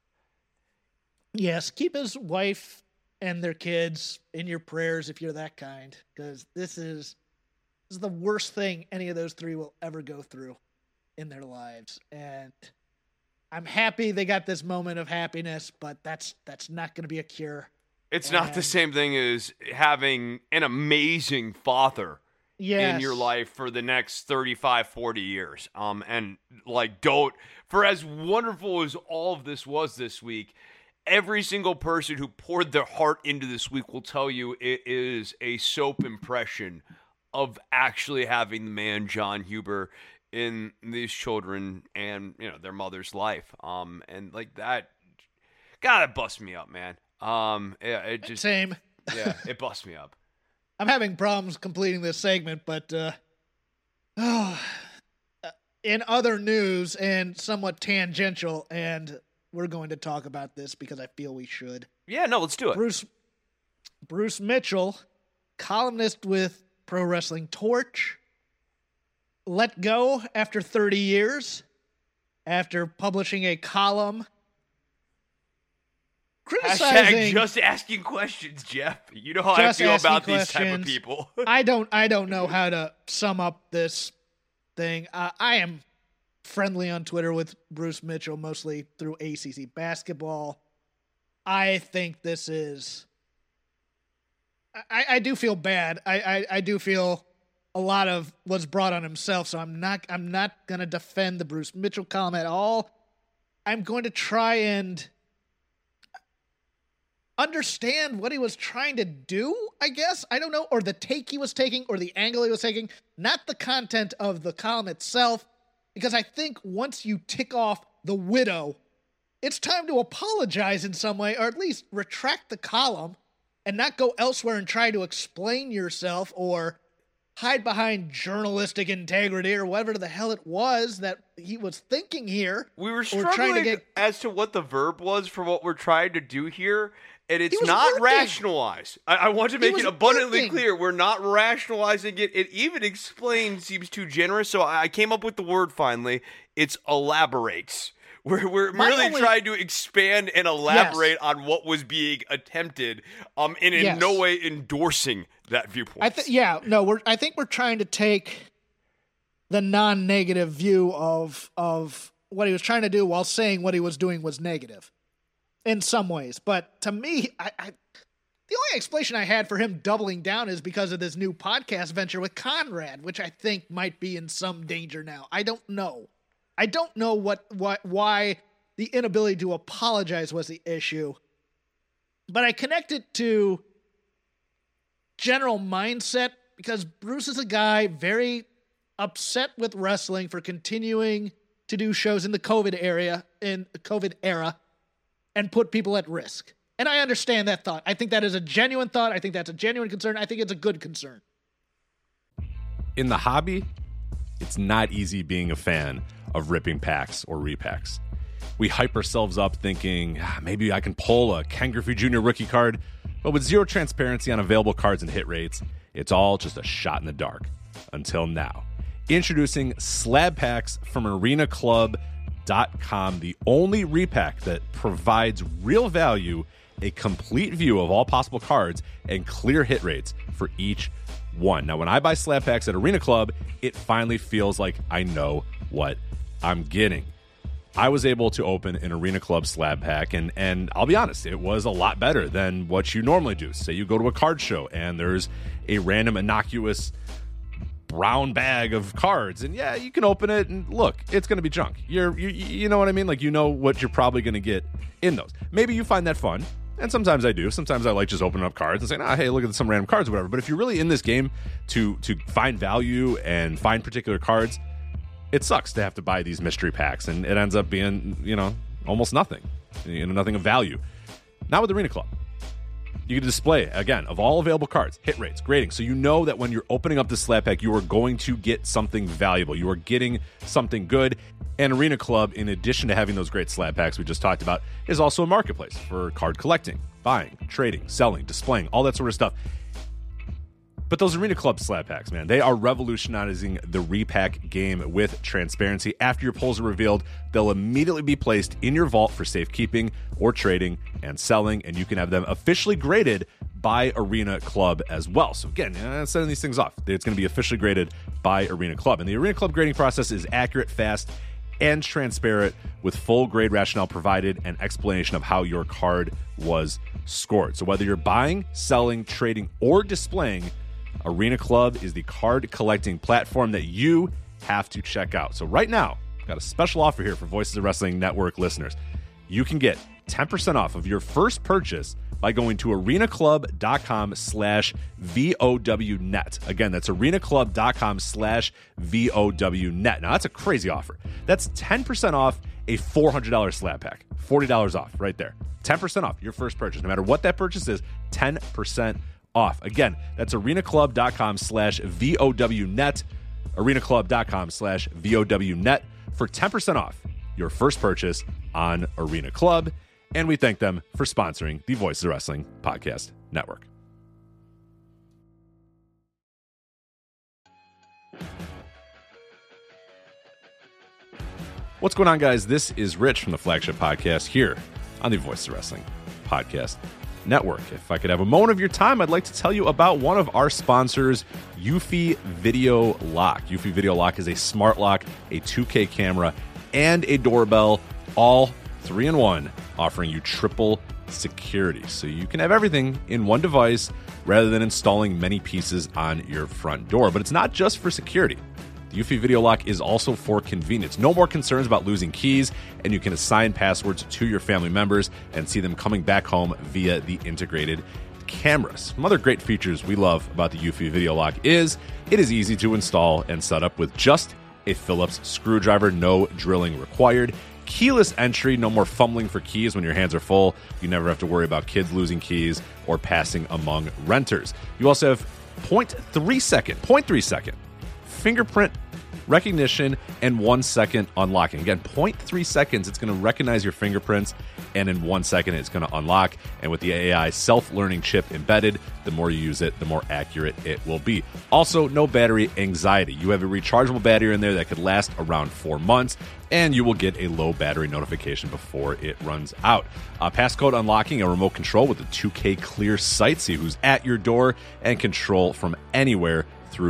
Yes, keep his wife and their kids in your prayers if you're that kind, because this is, this is the worst thing any of those three will ever go through in their lives. And I'm happy they got this moment of happiness, but that's that's not going to be a cure. It's and, not the same thing as having an amazing father yes. in your life for the next thirty-five, forty years. Um, and like, don't, for as wonderful as all of this was this week, every single person who poured their heart into this week will tell you it is a soap impression of actually having the man John Huber in these children and, you know, their mother's life. Um, and like that, God, it busts me up, man. Um, yeah, it just, Same. yeah, it busts me up. I'm having problems completing this segment, but uh, oh, in other news and somewhat tangential, and we're going to talk about this because I feel we should. Yeah, no, let's do it. Bruce, Bruce Mitchell, columnist with Pro Wrestling Torch, let go after thirty years, after publishing a column criticizing. Hashtag just asking questions, Jeff. You know how I Just feel asking about these type of questions. people. I don't. I don't know how to sum up this thing. Uh, I am friendly on Twitter with Bruce Mitchell, mostly through A C C basketball. I think this is. I, I do feel bad. I, I, I do feel a lot of what's brought on himself. So I'm not. I'm not going to defend the Bruce Mitchell column at all. I'm going to try and understand what he was trying to do, I guess. I don't know. Or the take he was taking or the angle he was taking. Not the content of the column itself. Because I think once you tick off the widow, it's time to apologize in some way, or at least retract the column and not go elsewhere and try to explain yourself or hide behind journalistic integrity or whatever the hell it was that he was thinking here. We were or struggling trying to get... as to what the verb was for what we're trying to do here, and it's was not working. rationalized. I, I want to make was it abundantly working. clear. We're not rationalizing it. It even explains seems too generous, so I came up with the word finally. It's elaborates. We're, we're My merely only- trying to expand and elaborate on what was being attempted, um, and in Yes. no way endorsing that viewpoint. I think, yeah, no, we're. I think we're trying to take the non-negative view of of what he was trying to do while saying what he was doing was negative in some ways. But to me, I, I the only explanation I had for him doubling down is because of this new podcast venture with Conrad, which I think might be in some danger now. I don't know. I don't know what, what why the inability to apologize was the issue. But I connect it to general mindset because Bruce is a guy very upset with wrestling for continuing to do shows in the COVID area, in the COVID era, and put people at risk. And I understand that thought. I think that is a genuine thought. I think that's a genuine concern. I think it's a good concern. In the hobby, it's not easy being a fan of ripping packs or repacks. We hype ourselves up thinking, ah, maybe I can pull a Ken Griffey Junior rookie card, but with zero transparency on available cards and hit rates, it's all just a shot in the dark. Until now. Introducing Slab Packs from Arena Club dot com, the only repack that provides real value, a complete view of all possible cards, and clear hit rates for each one. Now, when I buy Slab Packs at Arena Club, it finally feels like I know what I'm getting. I was able to open an Arena Club Slab Pack, and, and I'll be honest, it was a lot better than what you normally do. Say you go to a card show, and there's a random innocuous brown bag of cards, and yeah, you can open it and look, it's going to be junk. You're, you, you know what I mean? Like, you know what you're probably going to get in those. Maybe you find that fun, and sometimes I do. Sometimes I like just opening up cards and saying, ah, hey, look at some random cards or whatever. But if you're really in this game to to find value and find particular cards, it sucks to have to buy these mystery packs, and it ends up being, you know, almost nothing, you know, nothing of value. Not with Arena Club. You can display, again, of all available cards, hit rates, grading, so you know that when you're opening up the slab pack, you are going to get something valuable. You are getting something good. And Arena Club, in addition to having those great slab packs we just talked about, is also a marketplace for card collecting, buying, trading, selling, displaying, all that sort of stuff. But those Arena Club slab packs, man, they are revolutionizing the repack game with transparency. After your pulls are revealed, they'll immediately be placed in your vault for safekeeping or trading and selling, and you can have them officially graded by Arena Club as well. So again, uh, setting these things off, it's going to be officially graded by Arena Club. And the Arena Club grading process is accurate, fast, and transparent, with full grade rationale provided and explanation of how your card was scored. So whether you're buying, selling, trading, or displaying, Arena Club is the card collecting platform that you have to check out. So right now, I've got a special offer here for Voices of Wrestling Network listeners. You can get ten percent off of your first purchase by going to arenaclub.com slash VOWnet. Again, that's arenaclub.com slash VOWnet. Now, that's a crazy offer. That's ten percent off a four hundred dollars slab pack. forty dollars off right there. ten percent off your first purchase. No matter what that purchase is, ten percent off. Again, that's arenaclub.com slash VOWnet. arenaclub.com slash VOWnet for ten percent off your first purchase on Arena Club. And we thank them for sponsoring the Voices of Wrestling Podcast Network. What's going on, guys? This is Rich from the Flagship Podcast here on the Voices of Wrestling Podcast Network. If I could have a moment of your time, I'd like to tell you about one of our sponsors, Eufy Video Lock. Eufy Video Lock is a smart lock, a two K camera, and a doorbell, all three in one, offering you triple security. So you can have everything in one device rather than installing many pieces on your front door. But it's not just for security. The Eufy Video Lock is also for convenience. No more concerns about losing keys, and you can assign passwords to your family members and see them coming back home via the integrated cameras. Some other great features we love about the Eufy Video Lock is it is easy to install and set up with just a Phillips screwdriver, no drilling required. Keyless entry, no more fumbling for keys when your hands are full. You never have to worry about kids losing keys or passing among renters. You also have zero point three second, zero point three second fingerprint recognition and one second unlocking. Again, zero point three seconds, it's going to recognize your fingerprints, and in one second, it's going to unlock. And with the A I self-learning chip embedded, the more you use it, the more accurate it will be. Also, no battery anxiety. You have a rechargeable battery in there that could last around four months, and you will get a low battery notification before it runs out. Uh, passcode unlocking, a remote control with a two K clear sight, see who's at your door, and control from anywhere through the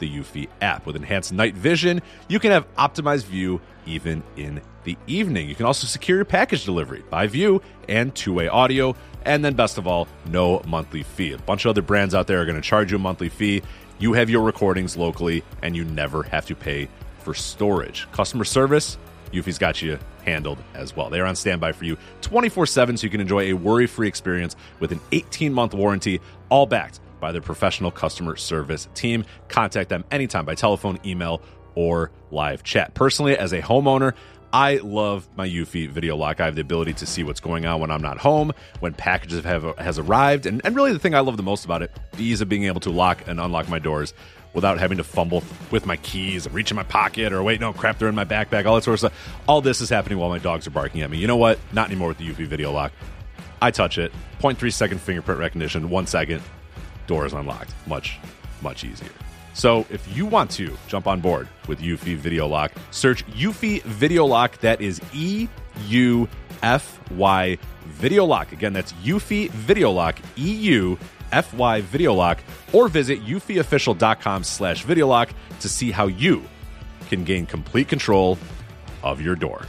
the Eufy app. With enhanced night vision, you can have optimized view even in the evening. You can also secure your package delivery by view and two-way audio. And then best of all, no monthly fee. A bunch of other brands out there are going to charge you a monthly fee. You have your recordings locally, and you never have to pay for storage. Customer service, Eufy's got you handled as well. They are on standby for you twenty-four seven, so you can enjoy a worry-free experience with an eighteen-month warranty, all backed by their professional customer service team. Contact them anytime by telephone, email, or live chat. Personally, as a homeowner, I love my Eufy Video Lock. I have the ability to see what's going on when I'm not home, when packages have has arrived, and, and really the thing I love the most about it, the ease of being able to lock and unlock my doors without having to fumble with my keys and reach in my pocket or wait, no, crap, they're in my backpack, all that sort of stuff. All this is happening while my dogs are barking at me. You know what? Not anymore with the Eufy Video Lock. I touch it, zero point three second fingerprint recognition, one second, door is unlocked. Much, much easier. So if you want to jump on board with Eufy Video Lock, search Eufy Video Lock. That is E U F Y Video Lock. Again, that's Eufy Video Lock, E U F Y Video Lock, or visit eufyofficial.com slash video lock to see how you can gain complete control of your door.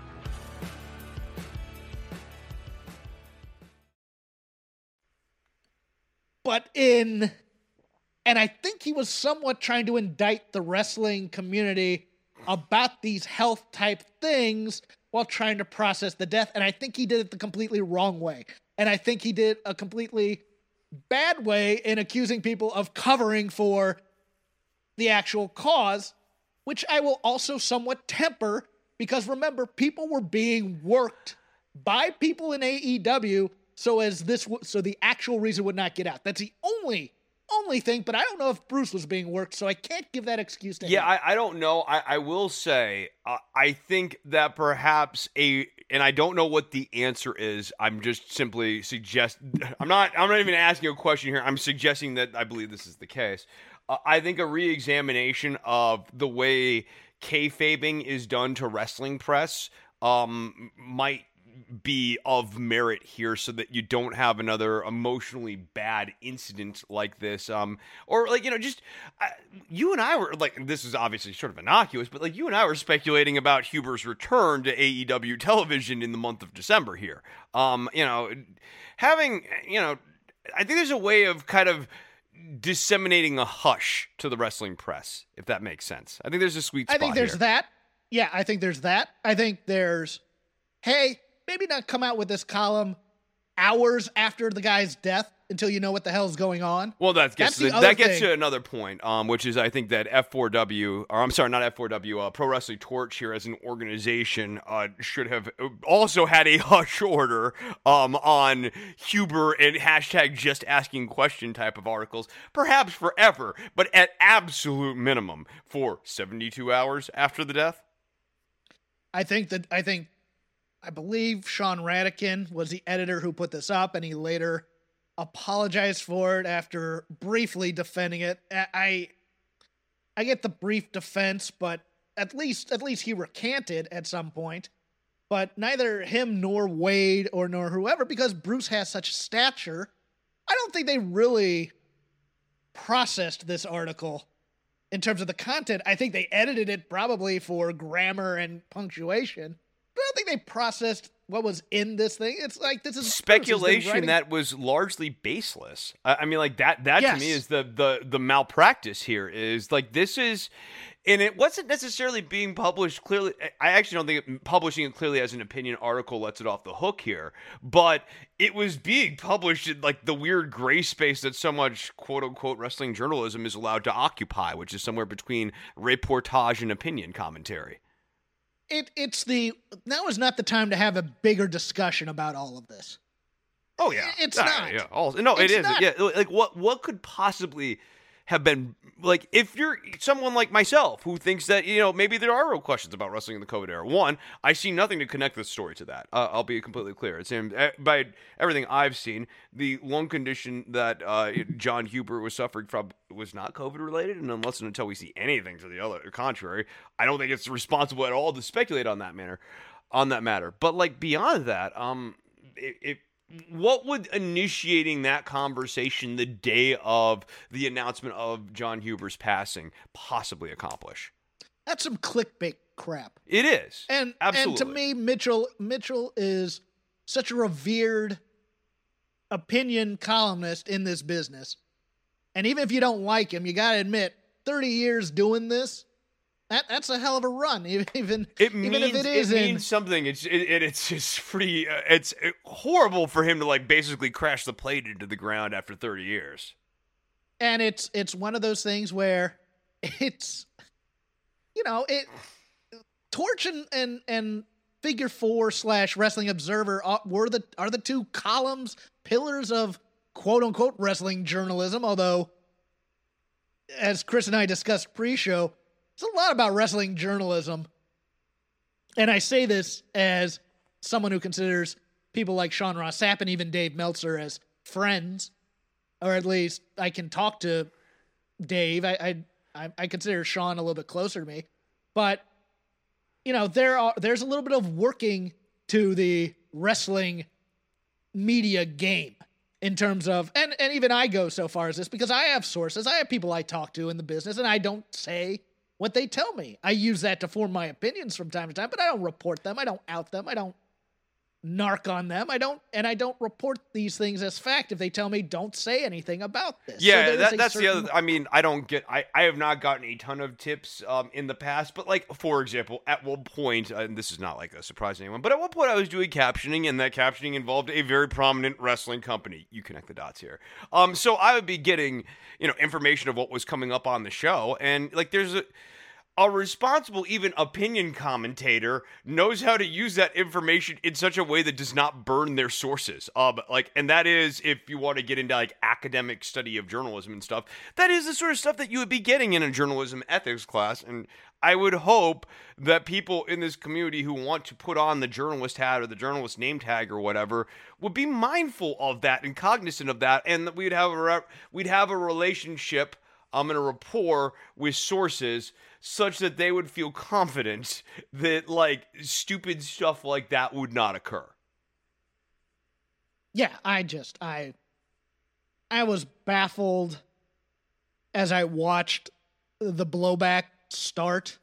But in... And I think he was somewhat trying to indict the wrestling community about these health type things while trying to process the death. And I think he did it the completely wrong way. And I think he did a completely bad way in accusing people of covering for the actual cause, which I will also somewhat temper, because remember, people were being worked by people in A E W so as this w- so the actual reason would not get out. That's the only only thing, but I don't know if Bruce was being worked, so I can't give that excuse to yeah, him. Yeah, I, I don't know. I, I will say, uh, I think that perhaps a, and I don't know what the answer is. I'm just simply suggest. I'm not. I'm not even asking a question here. I'm suggesting that I believe this is the case. Uh, I think a re-examination of the way kayfabing is done to wrestling press um, might be of merit here, so that you don't have another emotionally bad incident like this, um, or like, you know, just uh, you and I were like, this is obviously sort of innocuous, but like you and I were speculating about Huber's return to A E W television in the month of December here. Um, you know, having, you know, I think there's a way of kind of disseminating a hush to the wrestling press, if that makes sense. I think there's a sweet spot I think there's here. that. Yeah, I think there's that. I think there's, hey, maybe not come out with this column hours after the guy's death until you know what the hell's going on. Well, that gets That's to, the that other gets thing. to another point, um, which is I think that F four W, or I'm sorry, not F four W, uh, Pro Wrestling Torch here as an organization uh, should have also had a hush order um, on Huber and hashtag just asking question type of articles, perhaps forever, but at absolute minimum for seventy-two hours after the death. I think that, I think, I believe Sean Radican was the editor who put this up, and he later apologized for it after briefly defending it. I, I get the brief defense, but at least, at least he recanted at some point. But neither him nor Wade or nor whoever, because Bruce has such stature, I don't think they really processed this article in terms of the content. I think they edited it probably for grammar and punctuation. But I don't think they processed what was in this thing. It's like, this is Speculation writing- that was largely baseless. I, I mean, like that. That Yes. to me is the the the malpractice here. Is like this is, and it wasn't necessarily being published clearly. I actually don't think it, publishing it clearly as an opinion article lets it off the hook here. But it was being published in like the weird gray space that so much quote unquote wrestling journalism is allowed to occupy, which is somewhere between reportage and opinion commentary. It it's the now is not the time to have a bigger discussion about all of this. Oh yeah, It's Ah, not. Yeah, all, no, It's it is. not. Yeah, like what what could possibly have been like if you're someone like myself who thinks that, you know, maybe there are real questions about wrestling in the COVID era. One, I see nothing to connect this story to that. Uh, I'll be completely clear. It's in, uh, by everything I've seen, the lung condition that uh, John Huber was suffering from was not COVID related, and unless and until we see anything to the other contrary, I don't think it's responsible at all to speculate on that manner, on that matter. But like beyond that, um, it. it what would initiating that conversation the day of the announcement of Jon Huber's passing possibly accomplish? That's some clickbait crap. It is. And Absolutely. and to me, Mitchell Mitchell is such a revered opinion columnist in this business. And even if you don't like him, you got to admit, thirty years doing this, that that's a hell of a run. Even even, It even means, if it is it in, means something. It's it, it, it's just pretty. Uh, it's horrible for him to like basically crash the plate into the ground after thirty years. and it's it's one of those things where it's, you know, it Torch and and, and Figure Four slash Wrestling Observer are, were the are the two columns pillars of quote unquote wrestling journalism. Although, as Chris and I discussed pre-show, it's a lot about wrestling journalism. And I say this as someone who considers people like Sean Ross Sapp and even Dave Meltzer as friends, or at least I can talk to Dave. I I, I consider Sean a little bit closer to me, but you know there are there's a little bit of working to the wrestling media game in terms of, and and even I go so far as this because I have sources, I have people I talk to in the business, and I don't say what they tell me. I use that to form my opinions from time to time, but I don't report them. I don't out them. I don't narc on them. I don't, and I don't report these things as fact if they tell me don't say anything about this. Yeah, so that, that's certain... the other. I mean, I don't get. I, I have not gotten a ton of tips um, in the past, but like for example, at one point, and this is not like a surprise to anyone, but at one point I was doing captioning, and that captioning involved a very prominent wrestling company. You connect the dots here. Um, so I would be getting you know information of what was coming up on the show, and like there's a. A responsible, even opinion commentator knows how to use that information in such a way that does not burn their sources. Um, like, and that is, if you want to get into like academic study of journalism and stuff, that is the sort of stuff that you would be getting in a journalism ethics class. And I would hope that people in this community who want to put on the journalist hat or the journalist name tag or whatever would be mindful of that and cognizant of that, and that we'd have a re- we'd have a relationship. I'm in a rapport with sources such that they would feel confident that like stupid stuff like that would not occur. Yeah, I just, I, I was baffled as I watched the blowback start,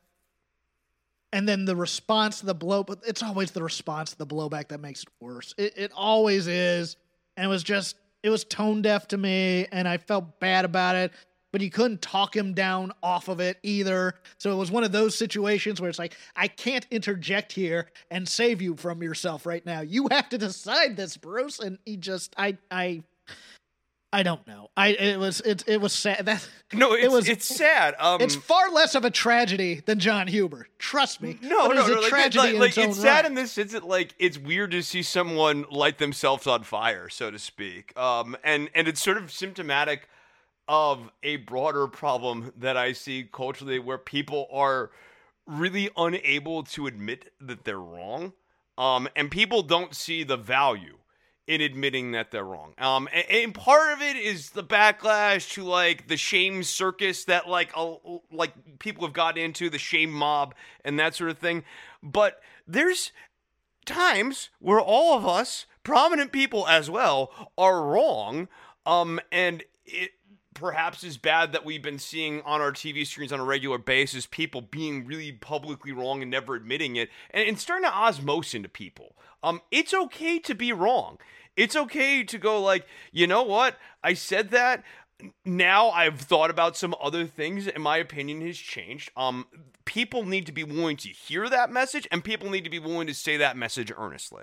and then the response to the blow, but it's always the response to the blowback that makes it worse. It, it always is. And it was just, it was tone deaf to me, and I felt bad about it. But you couldn't talk him down off of it either. So it was one of those situations where it's like, I can't interject here and save you from yourself right now. You have to decide this, Bruce. And he just, I, I, I don't know. I, it was, it, it was sad. That no, it's, it was, it's sad. Um, it's far less of a tragedy than Jon Huber. Trust me. No, but no, it's a no. Like, tragedy like, in like its own it's sad right. in this sense that like it's weird to see someone light themselves on fire, so to speak. Um, and and it's sort of symptomatic of a broader problem that I see culturally where people are really unable to admit that they're wrong. Um, and people don't see the value in admitting that they're wrong. Um, and, and part of it is the backlash to like the shame circus that like, uh, like people have gotten into, the shame mob and that sort of thing. But there's times where all of us, prominent people as well, are wrong. Um, and it, perhaps is bad that we've been seeing on our T V screens on a regular basis, people being really publicly wrong and never admitting it, and it's starting to osmose into people. Um, it's okay to be wrong. It's okay to go like, you know what? I said that. Now I've thought about some other things and my opinion has changed. Um, people need to be willing to hear that message, and people need to be willing to say that message earnestly.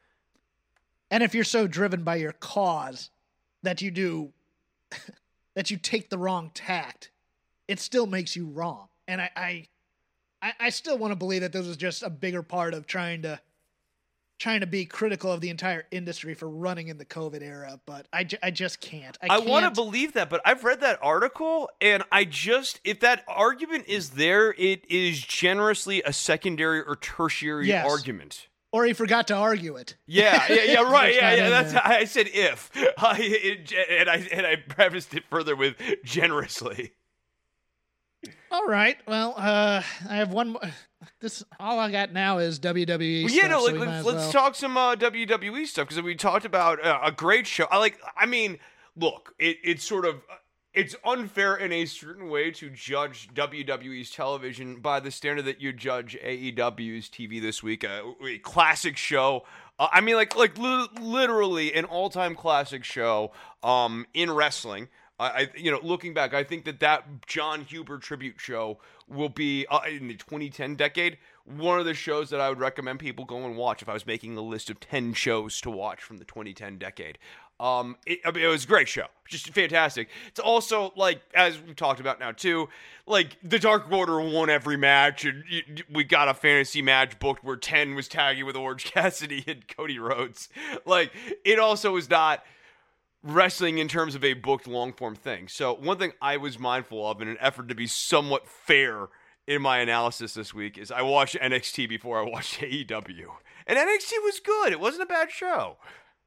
And if you're so driven by your cause that you do... that you take the wrong tact, it still makes you wrong. And I, I, I still want to believe that this is just a bigger part of trying to, trying to be critical of the entire industry for running in the COVID era. But I, I just can't. I, I can't. want to believe that, but I've read that article, and I just, if that argument is there, it is generously a secondary or tertiary Yes. argument. Or he forgot to argue it. Yeah, yeah, yeah, right. It's yeah, not yeah. in That's there. I said if, I, it, and I and I prefaced it further with generously. All right. Well, uh, I have one more. This all I got now is W W E Well, stuff. yeah, no, so like, we might let's, as let's well. talk some uh, W W E stuff because we talked about uh, a great show. I like. I mean, look, it, it's sort of. Uh, it's unfair in a certain way to judge W W E's television by the standard that you judge A E W's T V this week. Uh, a classic show. Uh, I mean, like, like li- literally an all-time classic show um, in wrestling. I, I, you know, looking back, I think that that John Huber tribute show will be uh, in the twenty ten decade one of the shows that I would recommend people go and watch if I was making a list of ten shows to watch from the twenty ten decade. Um, it, I mean, it was a great show, just fantastic. It's also like, as we've talked about now too, like the Dark Order won every match, and we got a fantasy match booked where ten was tagging with Orange Cassidy and Cody Rhodes. Like, it also was not wrestling in terms of a booked long form thing. So one thing I was mindful of in an effort to be somewhat fair in my analysis this week is I watched N X T before I watched A E W, and N X T was good. It wasn't a bad show.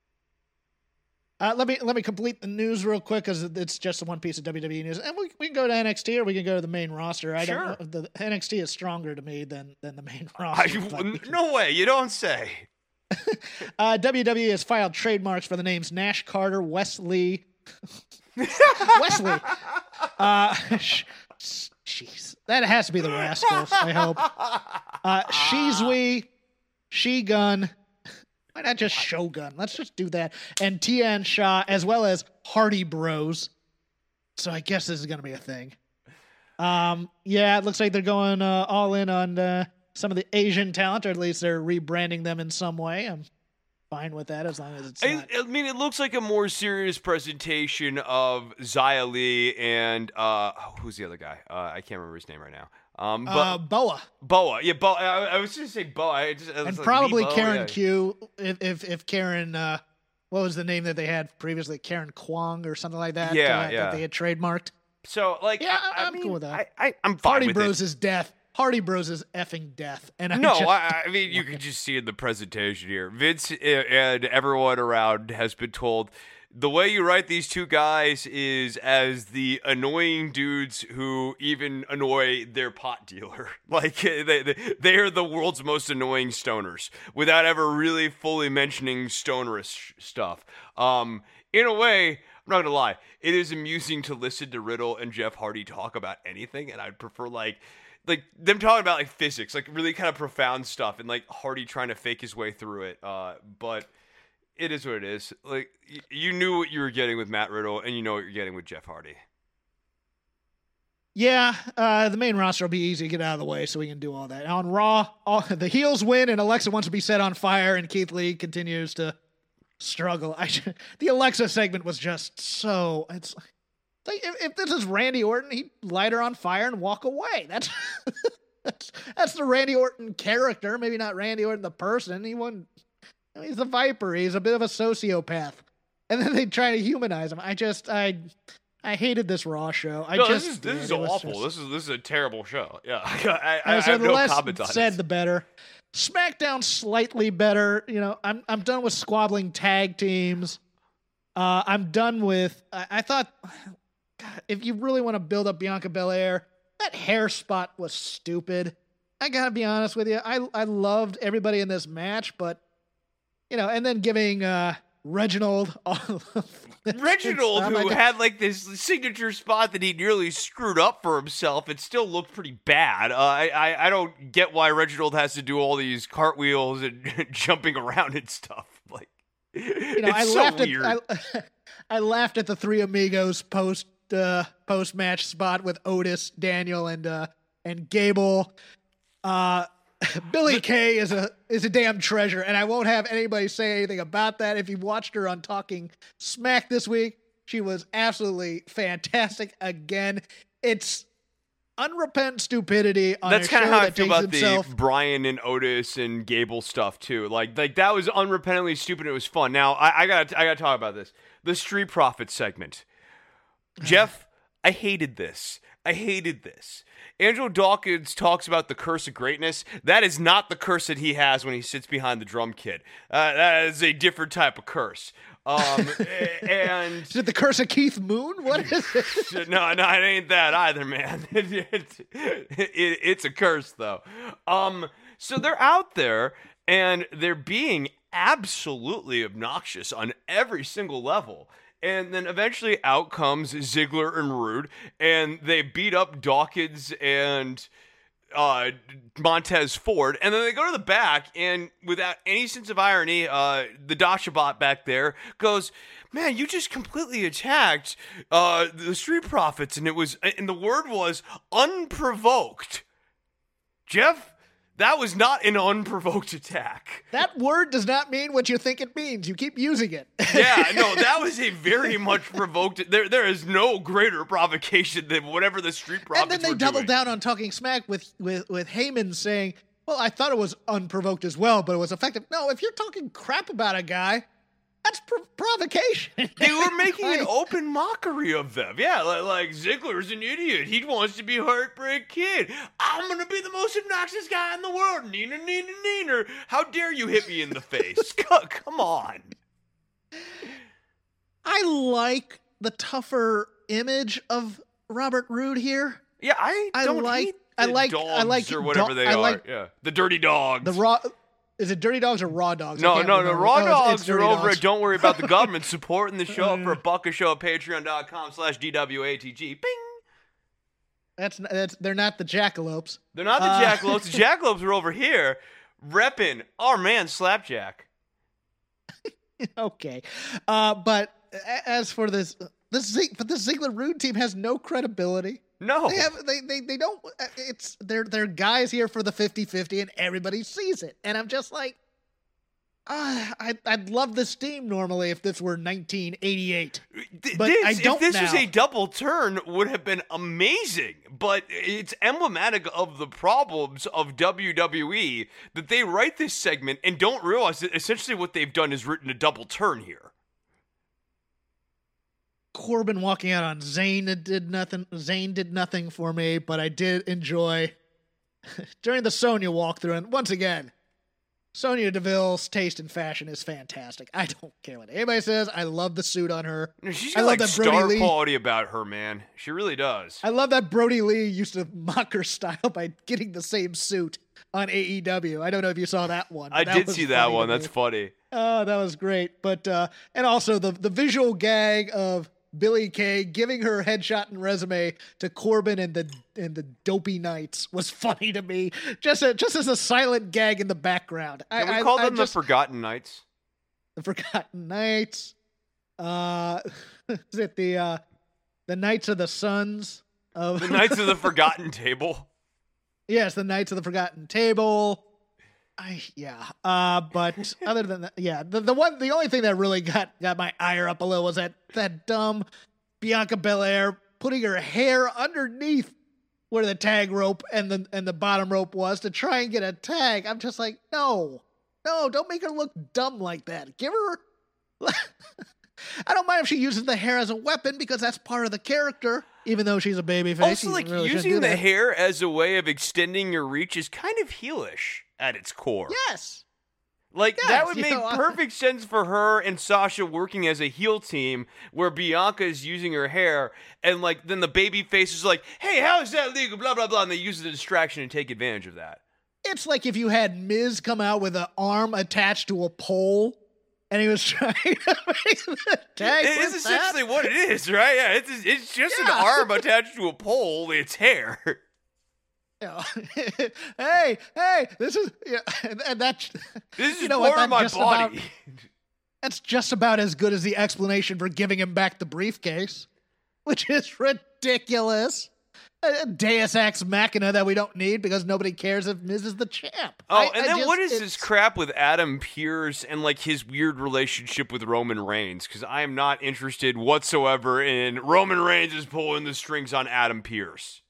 Uh, let me let me complete the news real quick because it's just one piece of W W E news, and we, we can go to N X T or we can go to the main roster. I Sure. don't. The N X T is stronger to me than than the main roster. I, but- no way, you don't say. uh, W W E has filed trademarks for the names Nash Carter, Wesley, Wesley. Uh, sh- jeez, that has to be the Rascals. I hope. Uh, Shizui, She-Gun. Why not just Shogun? Let's just do that. And Tian Sha, as well as Hardy Bros. So I guess this is going to be a thing. Um, yeah, it looks like they're going uh, all in on uh, some of the Asian talent, or at least they're rebranding them in some way. I'm fine with that as long as it's I, not. I mean, it looks like a more serious presentation of Xia Li and uh, oh, who's the other guy? Uh, I can't remember his name right now. Um, but Uh, Boa. Boa, yeah, Boa. I, I was just say Boa. I just, I was And like, probably Lebo, Karen yeah. Q. If, if, if Karen, uh, what was the name that they had previously? Karen Kwong or something like that? Yeah, uh, yeah. That they had trademarked. So, like, Yeah, I, I I'm mean, cool with that. I, I, I'm fine Hardy with Bros it. is death. Hardy Bros is effing death. And I No, just, I, I mean, you can just see in the presentation here. Vince and everyone around has been told the way you write these two guys is as the annoying dudes who even annoy their pot dealer. Like, they, they, they are the world's most annoying stoners without ever really fully mentioning stonerish stuff. Um, in a way, I'm not going to lie, it is amusing to listen to Riddle and Jeff Hardy talk about anything, and I'd prefer, like, like them talking about, like, physics, like, really kind of profound stuff, and, like, Hardy trying to fake his way through it. Uh, but it is what it is. Like, y- you knew what you were getting with Matt Riddle, and you know what you're getting with Jeff Hardy. Yeah, uh, the main roster will be easy to get out of the way so we can do all that. On Raw, all, the heels win, and Alexa wants to be set on fire, and Keith Lee continues to struggle. I, the Alexa segment was just so... It's like, if, if this is Randy Orton, he'd light her on fire and walk away. That's that's, that's the Randy Orton character. Maybe not Randy Orton the person. He wouldn't... He's the Viper. He's a bit of a sociopath. And then they try to humanize him. I just... I... I hated this Raw show. I no, just this is this did. is It was awful. just- This is this is a terrible show. Yeah, I, I, I Uh, so have the no less comment on said, it. the better. SmackDown slightly better. You know, I'm I'm done with squabbling tag teams. Uh, I'm done with. I, I thought, God, if you really want to build up Bianca Belair, that hair spot was stupid. I gotta be honest with you. I I loved everybody in this match, but you know, and then giving uh, Reginald all of this Reginald, stuff, I who just- had like this signature spot that he nearly screwed up for himself, it still looked pretty bad. Uh, I, I I don't get why Reginald has to do all these cartwheels and jumping around and stuff. Like, you know, it's I so laughed weird. at I, I laughed at the Three Amigos post uh, post match spot with Otis, Daniel, and uh, and Gable. Uh, Billy Kay is a is a damn treasure, and I won't have anybody say anything about that. If you watched her on Talking Smack this week, she was absolutely fantastic. Again, it's unrepentant stupidity on That's a kind show of how I that feel takes about himself. the Brian and Otis and Gable stuff too. Like, like that was unrepentantly stupid. It was fun. Now I, I gotta, I gotta talk about this. The Street Profits segment. Jeff, I hated this. I hated this. Angelo Dawkins talks about the curse of greatness. That is not the curse that he has when he sits behind the drum kit. Uh, that is a different type of curse. Um, and Is it the Curse of Keith Moon? What is it? no, no, it ain't that either, man. It, it, it, it's a curse, though. Um, so they're out there, and they're being absolutely obnoxious on every single level. And then eventually out comes Ziggler and Rude, and they beat up Dawkins and uh, Montez Ford, and then they go to the back, and without any sense of irony, uh, the Dasha bot back there goes, man, you just completely attacked uh, the Street Profits, and it was, and the word was unprovoked. Jeff, that was not an unprovoked attack. That word does not mean what you think it means. You keep using it. Yeah, no, that was a very much provoked. There, there is no greater provocation than whatever the Street Profits And then they were doubled doing. down on talking smack with, with, with Heyman saying, well, I thought it was unprovoked as well, but it was effective. No, if you're talking crap about a guy, that's pro- provocation. They were making an Like, open mockery of them. Yeah, like, like Ziggler's an idiot. He wants to be Heartbreak Kid. I'm going to be the most obnoxious guy in the world. Neener, neener, neener. How dare you hit me in the face? Co- Come on. I like the tougher image of Robert Roode here. Yeah, I I don't like- hate I the like- dogs I like or whatever do- they I are. like- yeah, the dirty dogs. The raw... Is it Dirty Dogs or Raw Dogs? I No, can't no, no. remember. Raw Oh, it's- Dogs it's are Dirty over Dogs. at Don't Worry About the Government. Supporting the show for a buck a show at patreon.com slash DWATG. Bing! That's, that's They're not the Jackalopes. They're not the Uh, Jackalopes. The Jackalopes are over here repping our man Slapjack. Okay. Uh, but a- as for this... This Zig, but this Ziggler Rude team has no credibility. No. They have they, they they don't it's they're they're guys here for the fifty-fifty and everybody sees it. And I'm just like uh, I I'd love this team normally if this were nineteen eighty-eight. Th- But this, I don't if this was now. a double turn, would have been amazing. But it's emblematic of the problems of W W E that they write this segment and don't realize that essentially what they've done is written a double turn here. Corbin walking out on Zayn it did nothing Zayn did nothing for me, but I did enjoy during the Sonya walkthrough, and once again, Sonya Deville's taste in fashion is fantastic. I don't care what anybody says. I love the suit on her. No, She's I got love like that Brody star Lee- quality about her, man. She really does. I love that Brody Lee used to mock her style by getting the same suit on A E W. I don't know if you saw that one. I but did was see that funny to one. me. That's funny. Oh, that was great. But uh and also the the visual gag of Billie Kay giving her headshot and resume to Corbin and the and the Dopey Knights was funny to me. Just a, just as a silent gag in the background. Can we I, call I, them I just, the Forgotten Knights? the Forgotten Knights. Uh, is it the uh, the Knights of the Sons of The Knights of the Forgotten Table. Yes, the Knights of the Forgotten Table. I yeah. Uh, but other than that, yeah, the, the one the only thing that really got got my ire up a little was that that dumb Bianca Belair putting her hair underneath where the tag rope and the and the bottom rope was to try and get a tag. I'm just like, no, no, don't make her look dumb like that. Give her. I don't mind if she uses the hair as a weapon because that's part of the character, even though she's a babyface. Also, you like, really shouldn't using do the that. hair as a way of extending your reach is kind of heelish at its core. Yes. Like, Yes, that would you make know, I- perfect sense for her and Sasha working as a heel team where Bianca is using her hair, and, like, then the baby face is like, hey, how is that legal? Blah, blah, blah. And they use the distraction and take advantage of that. It's like if you had Miz come out with an arm attached to a pole and he was trying to make the tag. It is with essentially that. what it is, right? Yeah, it's, it's just Yeah. an arm attached to a pole. It's hair. You know, hey, hey, this is, yeah, and, and that, This is you know part what, of my just about- body. that's just about as good as the explanation for giving him back the briefcase, which is ridiculous. A Deus Ex Machina that we don't need because nobody cares if Miz is the champ. Oh, I- and I then just- what is it's- this crap with Adam Pearce and, like, his weird relationship with Roman Reigns? Because I am not interested whatsoever in Roman Reigns is pulling the strings on Adam Pearce.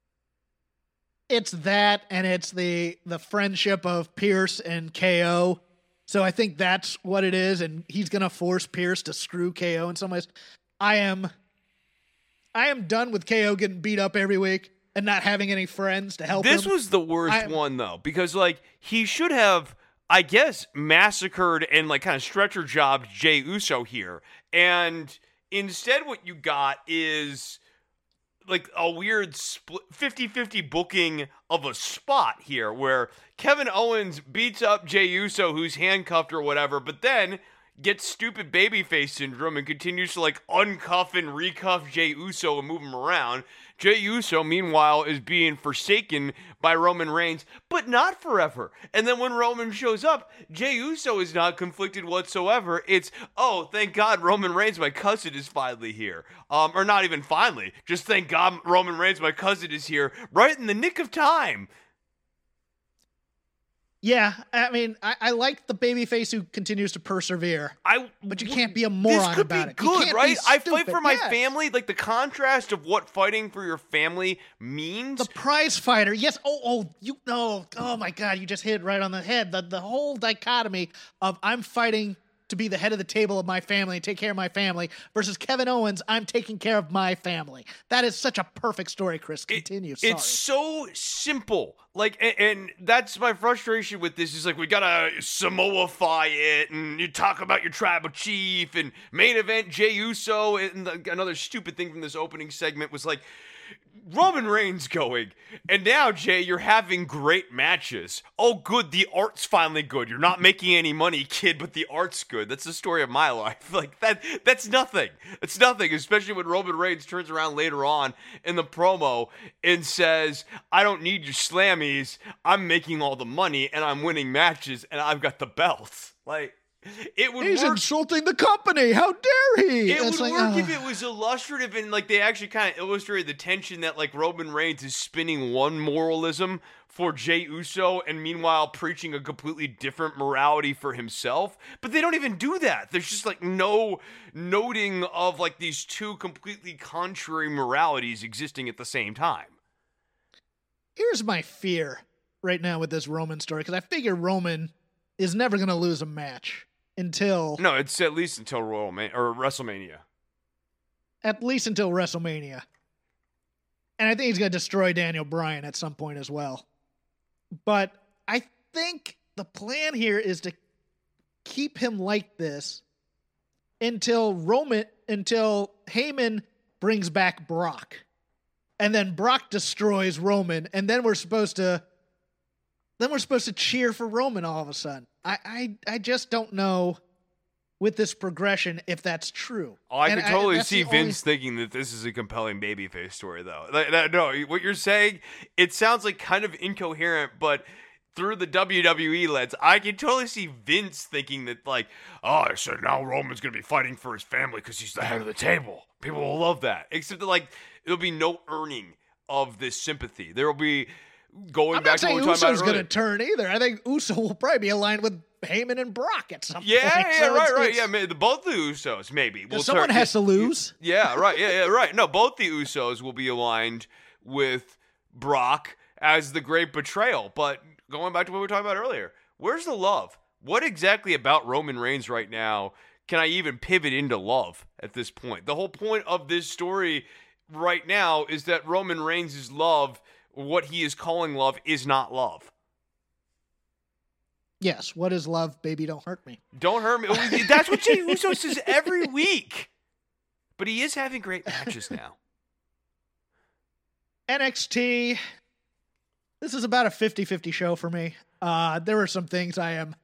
It's that, and it's the the friendship of Pierce and K O. So I think that's what it is, and he's gonna force Pierce to screw K O in some ways. I am, I am done with K O getting beat up every week and not having any friends to help This him. was the worst I- one, though, because, like, he should have... I guess, massacred and like kind of stretcher jobbed Jey Uso here. And instead what you got is like a weird split, fifty-fifty booking of a spot here where Kevin Owens beats up Jey Uso, who's handcuffed or whatever, but then gets stupid babyface syndrome and continues to like uncuff and recuff Jey Uso and move him around. Jey Uso, meanwhile, is being forsaken by Roman Reigns, but not forever. And then when Roman shows up, Jey Uso is not conflicted whatsoever. It's, oh, thank God Roman Reigns, my cousin, is finally here. Um, or not even finally. Just thank God Roman Reigns, my cousin, is here right in the nick of time. Yeah, I mean, I, I like the babyface who continues to persevere. I, but you can't be a moron this could about be it. Good, right? I fight for my yes. family. Like the contrast of what fighting for your family means. The prize fighter, yes. Oh, oh, you know. Oh my God, you just hit it right on the head. The the whole dichotomy of I'm fighting to be the head of the table of my family and take care of my family versus Kevin Owens, I'm taking care of my family. That is such a perfect story, Chris. Continue. It, Sorry. It's so simple. Like, and, and that's my frustration with this is like, we gotta Samoa-fy it, and you talk about your tribal chief, and main event Jey Uso, and the, another stupid thing from this opening segment was like, Roman Reigns going, and now, Jay, you're having great matches. Oh, good, the art's finally good. You're not making any money, kid, but the art's good. That's the story of my life. Like, that. that's nothing. It's nothing, especially when Roman Reigns turns around later on in the promo and says, I don't need your slammies. I'm making all the money, and I'm winning matches, and I've got the belts. Like, it would He's work. insulting the company. How dare he? It It's would like, work uh, if it was illustrative and like they actually kind of illustrated the tension that like Roman Reigns is spinning one moralism for Jey Uso and meanwhile preaching a completely different morality for himself. But they don't even do that. There's just like no noting of like these two completely contrary moralities existing at the same time. Here's my fear right now with this Roman story, because I figure Roman is never going to lose a match. Until no, it's at least until Royal Man- or WrestleMania. At least until WrestleMania, and I think he's going to destroy Daniel Bryan at some point as well. But I think the plan here is to keep him like this until Roman, until Heyman brings back Brock, and then Brock destroys Roman, and then we're supposed to, then we're supposed to cheer for Roman all of a sudden. I, I I just don't know with this progression if that's true. Oh, I and can totally I, see Vince only... thinking that this is a compelling babyface story, though. Like, that, no, what you're saying, it sounds like kind of incoherent, but through the W W E lens, I can totally see Vince thinking that, like, oh, so now Roman's going to be fighting for his family because he's the head of the table. People will love that. Except that, like, there'll be no earning of this sympathy. There will be... Going I'm back not to what saying we were talking Uso's about going earlier. to turn either. I think Uso will probably be aligned with Heyman and Brock at some Yeah, point. yeah, So right, it's, right. it's, Yeah, maybe, the, both the Usos, maybe. We'll someone turn- has to lose. Yeah, right. Yeah, yeah, right. No, both the Usos will be aligned with Brock as the great betrayal. But going back to what we were talking about earlier, where's the love? What exactly about Roman Reigns right now can I even pivot into love at this point? The whole point of this story right now is that Roman Reigns' love, what he is calling love, is not love. Yes, what is love? Baby, don't hurt me. Don't hurt me. That's what Jey Uso says every week. But he is having great matches now. N X T, this is about a fifty-fifty show for me. Uh, there were some things I am...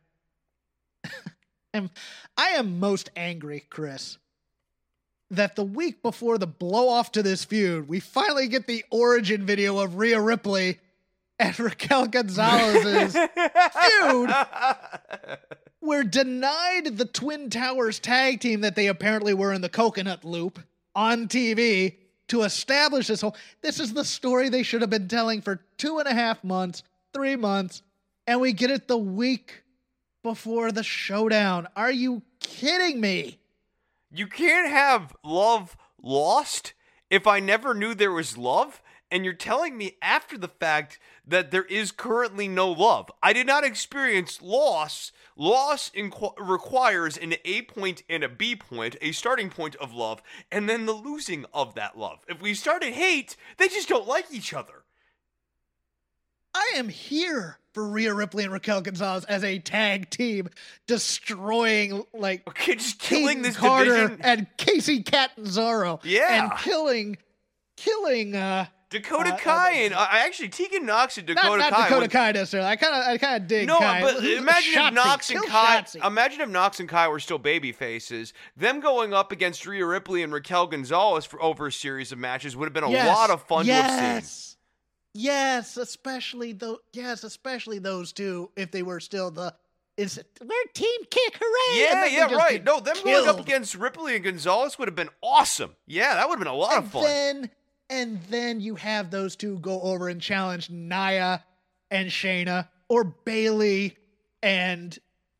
am I am most angry, Chris, that the week before the blow-off to this feud, we finally get the origin video of Rhea Ripley and Raquel Gonzalez's feud. We're denied the Twin Towers tag team that they apparently were in the Coconut Loop on T V to establish this whole... This is the story they should have been telling for two and a half months, three months, and we get it the week before the showdown. Are you kidding me? You can't have love lost if I never knew there was love, and you're telling me after the fact that there is currently no love. I did not experience loss. Loss inqu- requires an A point and a B point, a starting point of love, and then the losing of that love. If we started hate, they just don't like each other. I am here for for Rhea Ripley and Raquel Gonzalez as a tag team, destroying like Okay, just killing Peyton this Carter division. and Casey Catanzaro. Yeah. And killing, killing, uh, Dakota uh, Kai uh, and I I actually Tegan Nox and not, Dakota not Kai. Dakota would- Kai necessarily. I kind of, I kind of dig No, Kai. but Who- imagine Shotzi. if Nox and Kill Kai. Shotzi. Imagine if Nox and Kai were still baby faces. Them going up against Rhea Ripley and Raquel Gonzalez for over a series of matches would have been a Yes. lot of fun to have seen. yes. Yes, especially though. Yes, especially those two. If they were still the, is we're Team Kick, hooray! And Yeah, then they yeah, just right. get No, them going up killed. against Ripley and Gonzalez would have been awesome. Yeah, that would have been a lot of And fun. then, and then you have those two go over and challenge Nia and Shayna, or Bailey and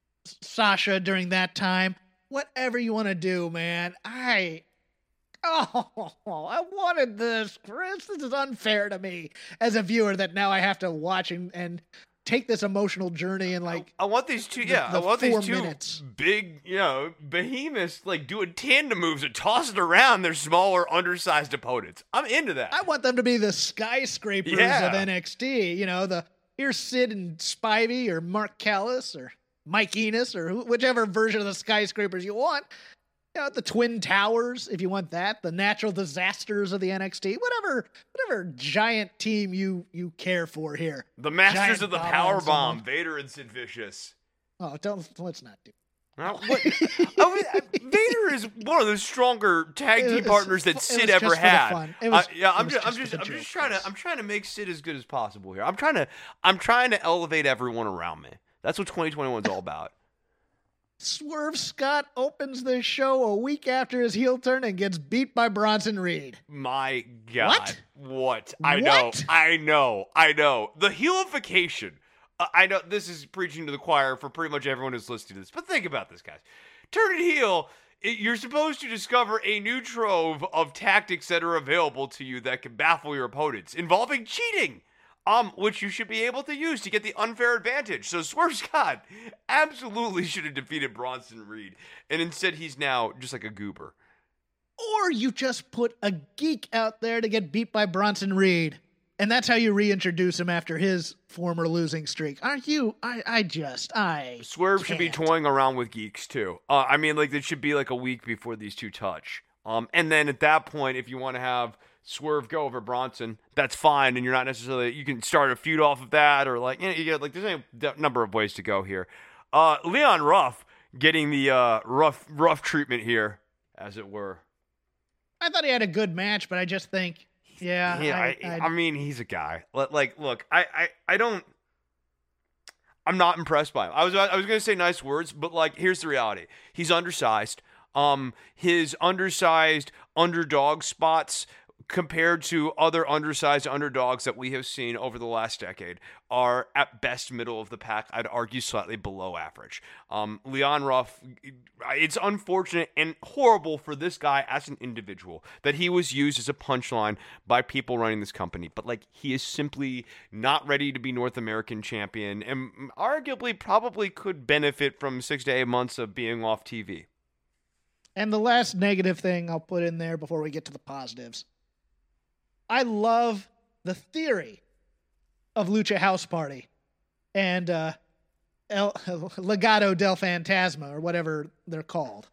Sasha during that time. Whatever you want to do, man. I. Oh, I wanted this, Chris. This is unfair to me as a viewer that now I have to watch and, and take this emotional journey and like. I want these two, the- yeah, the I want four these two minutes. big, you know, behemoths like doing tandem moves and tossing around their smaller, undersized opponents. I'm into that. I want them to be the skyscrapers Yeah. of N X T. You know, the here's Sid and Spivey or Mark Callis or Mike Enos or who, whichever version of the skyscrapers you want. You know, the Twin Towers, if you want that, the natural disasters of the N X T, whatever, whatever giant team you you care for here. the Masters Giant of the bomb Power on someone. Bomb, Vader and Sid Vicious. Oh, don't let's not do. Uh, what? I mean, uh, Vader is one of the stronger tag It team was- partners that it Sid was ever just for the had. fun. It was- Uh, yeah, it I'm was just, I'm just just, for I'm the just joke, trying to, Chris. I'm trying to make Sid as good as possible here. I'm trying to, I'm trying to elevate everyone around me. That's what twenty twenty-one is all about. Swerve Scott opens the show a week after his heel turn and gets beat by Bronson Reed. My God. What? What? I know. What? I know. I know. The heelification. Uh, I know this is preaching to the choir for pretty much everyone who's listening to this, but think about this, guys. Turn it heel. it- You're supposed to discover a new trove of tactics that are available to you that can baffle your opponents, involving cheating. Um, which you should be able to use to get the unfair advantage. So Swerve Scott absolutely should have defeated Bronson Reed, and instead he's now just like a goober. Or you just put a geek out there to get beat by Bronson Reed. And that's how you reintroduce him after his former losing streak. Aren't you? I, I just, I. Swerve should be can't. toying around with geeks too. Uh, I mean, like it should be like a week before these two touch. Um, and then at that point, if you want to have Swerve go over Bronson, that's fine, and you're not necessarily you can start a feud off of that, or like you know, you get like there's a d- number of ways to go here. Uh, Leon Ruff getting the uh, rough rough treatment here, as it were. I thought he had a good match, but I just think, yeah. Yeah, I, I, I, I mean, he's a guy. Like, like, look, I, I, I don't. I'm not impressed by him. I was, I was gonna say nice words, but like, here's the reality: he's undersized. Um, his undersized underdog spots compared to other undersized underdogs that we have seen over the last decade are at best middle of the pack. I'd argue slightly below average. Um, Leon Ruff, it's unfortunate and horrible for this guy as an individual that he was used as a punchline by people running this company. But like, he is simply not ready to be North American champion, and arguably probably could benefit from six to eight months of being off T V. And the last negative thing I'll put in there before we get to the positives. I love the theory of Lucha House Party and uh, El, Legado del Fantasma, or whatever they're called.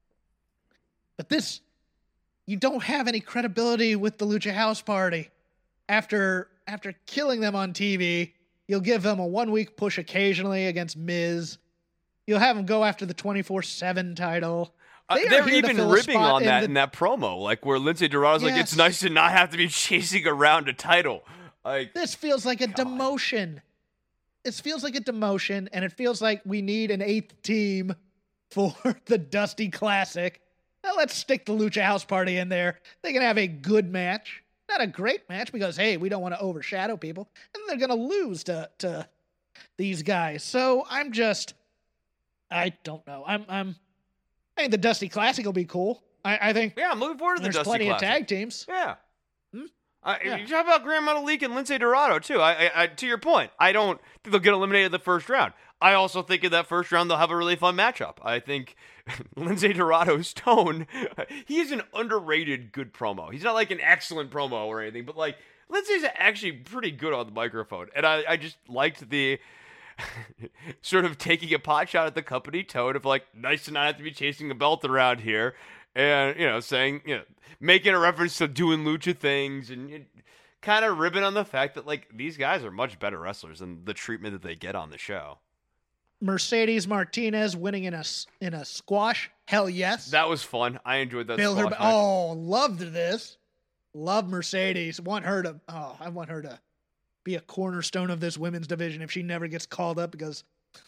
But this, you don't have any credibility with the Lucha House Party. After after killing them on T V, you'll give them a one-week push occasionally against Miz. You'll have them go after the twenty-four seven title. Uh, They are they're here to even fill a ribbing spot on in that the- in that promo, like where Lindsay Dorado's like, "It's Yes. nice to not have to be chasing around a title." Like, This feels like a demotion. This feels like a demotion, and it feels like we need an eighth team for the Dusty Classic. Now let's stick the Lucha House Party in there. They can have a good match. Not a great match, because, hey, we don't want to overshadow people. And they're going to lose to to these guys. So I'm just... I don't know. I'm... I'm I think the Dusty Classic will be cool. I, I think yeah, I'm looking forward to the there's Dusty plenty Classic. of tag teams. Yeah. Hmm? Uh, Yeah. You talk about Grand Metalik and Lindsay Dorado too. I, I, I, to your point, I don't think they'll get eliminated the first round. I also think in that first round they'll have a really fun matchup. I think Lindsay Dorado's tone, he is an underrated good promo. He's not like an excellent promo or anything, but like Lindsay's actually pretty good on the microphone, and I, I just liked the sort of taking a pot shot at the company tone of like, nice to not have to be chasing a belt around here, and you know, saying, you know, making a reference to doing lucha things, and you know, kind of ribbing on the fact that like these guys are much better wrestlers than the treatment that they get on the show. Mercedes Martinez winning in a in a squash. Hell yes. That was fun. I enjoyed that. Build squash her, match. oh, loved this. Love Mercedes. Want her to. Oh, I want her to be a cornerstone of this women's division if she never gets called up, because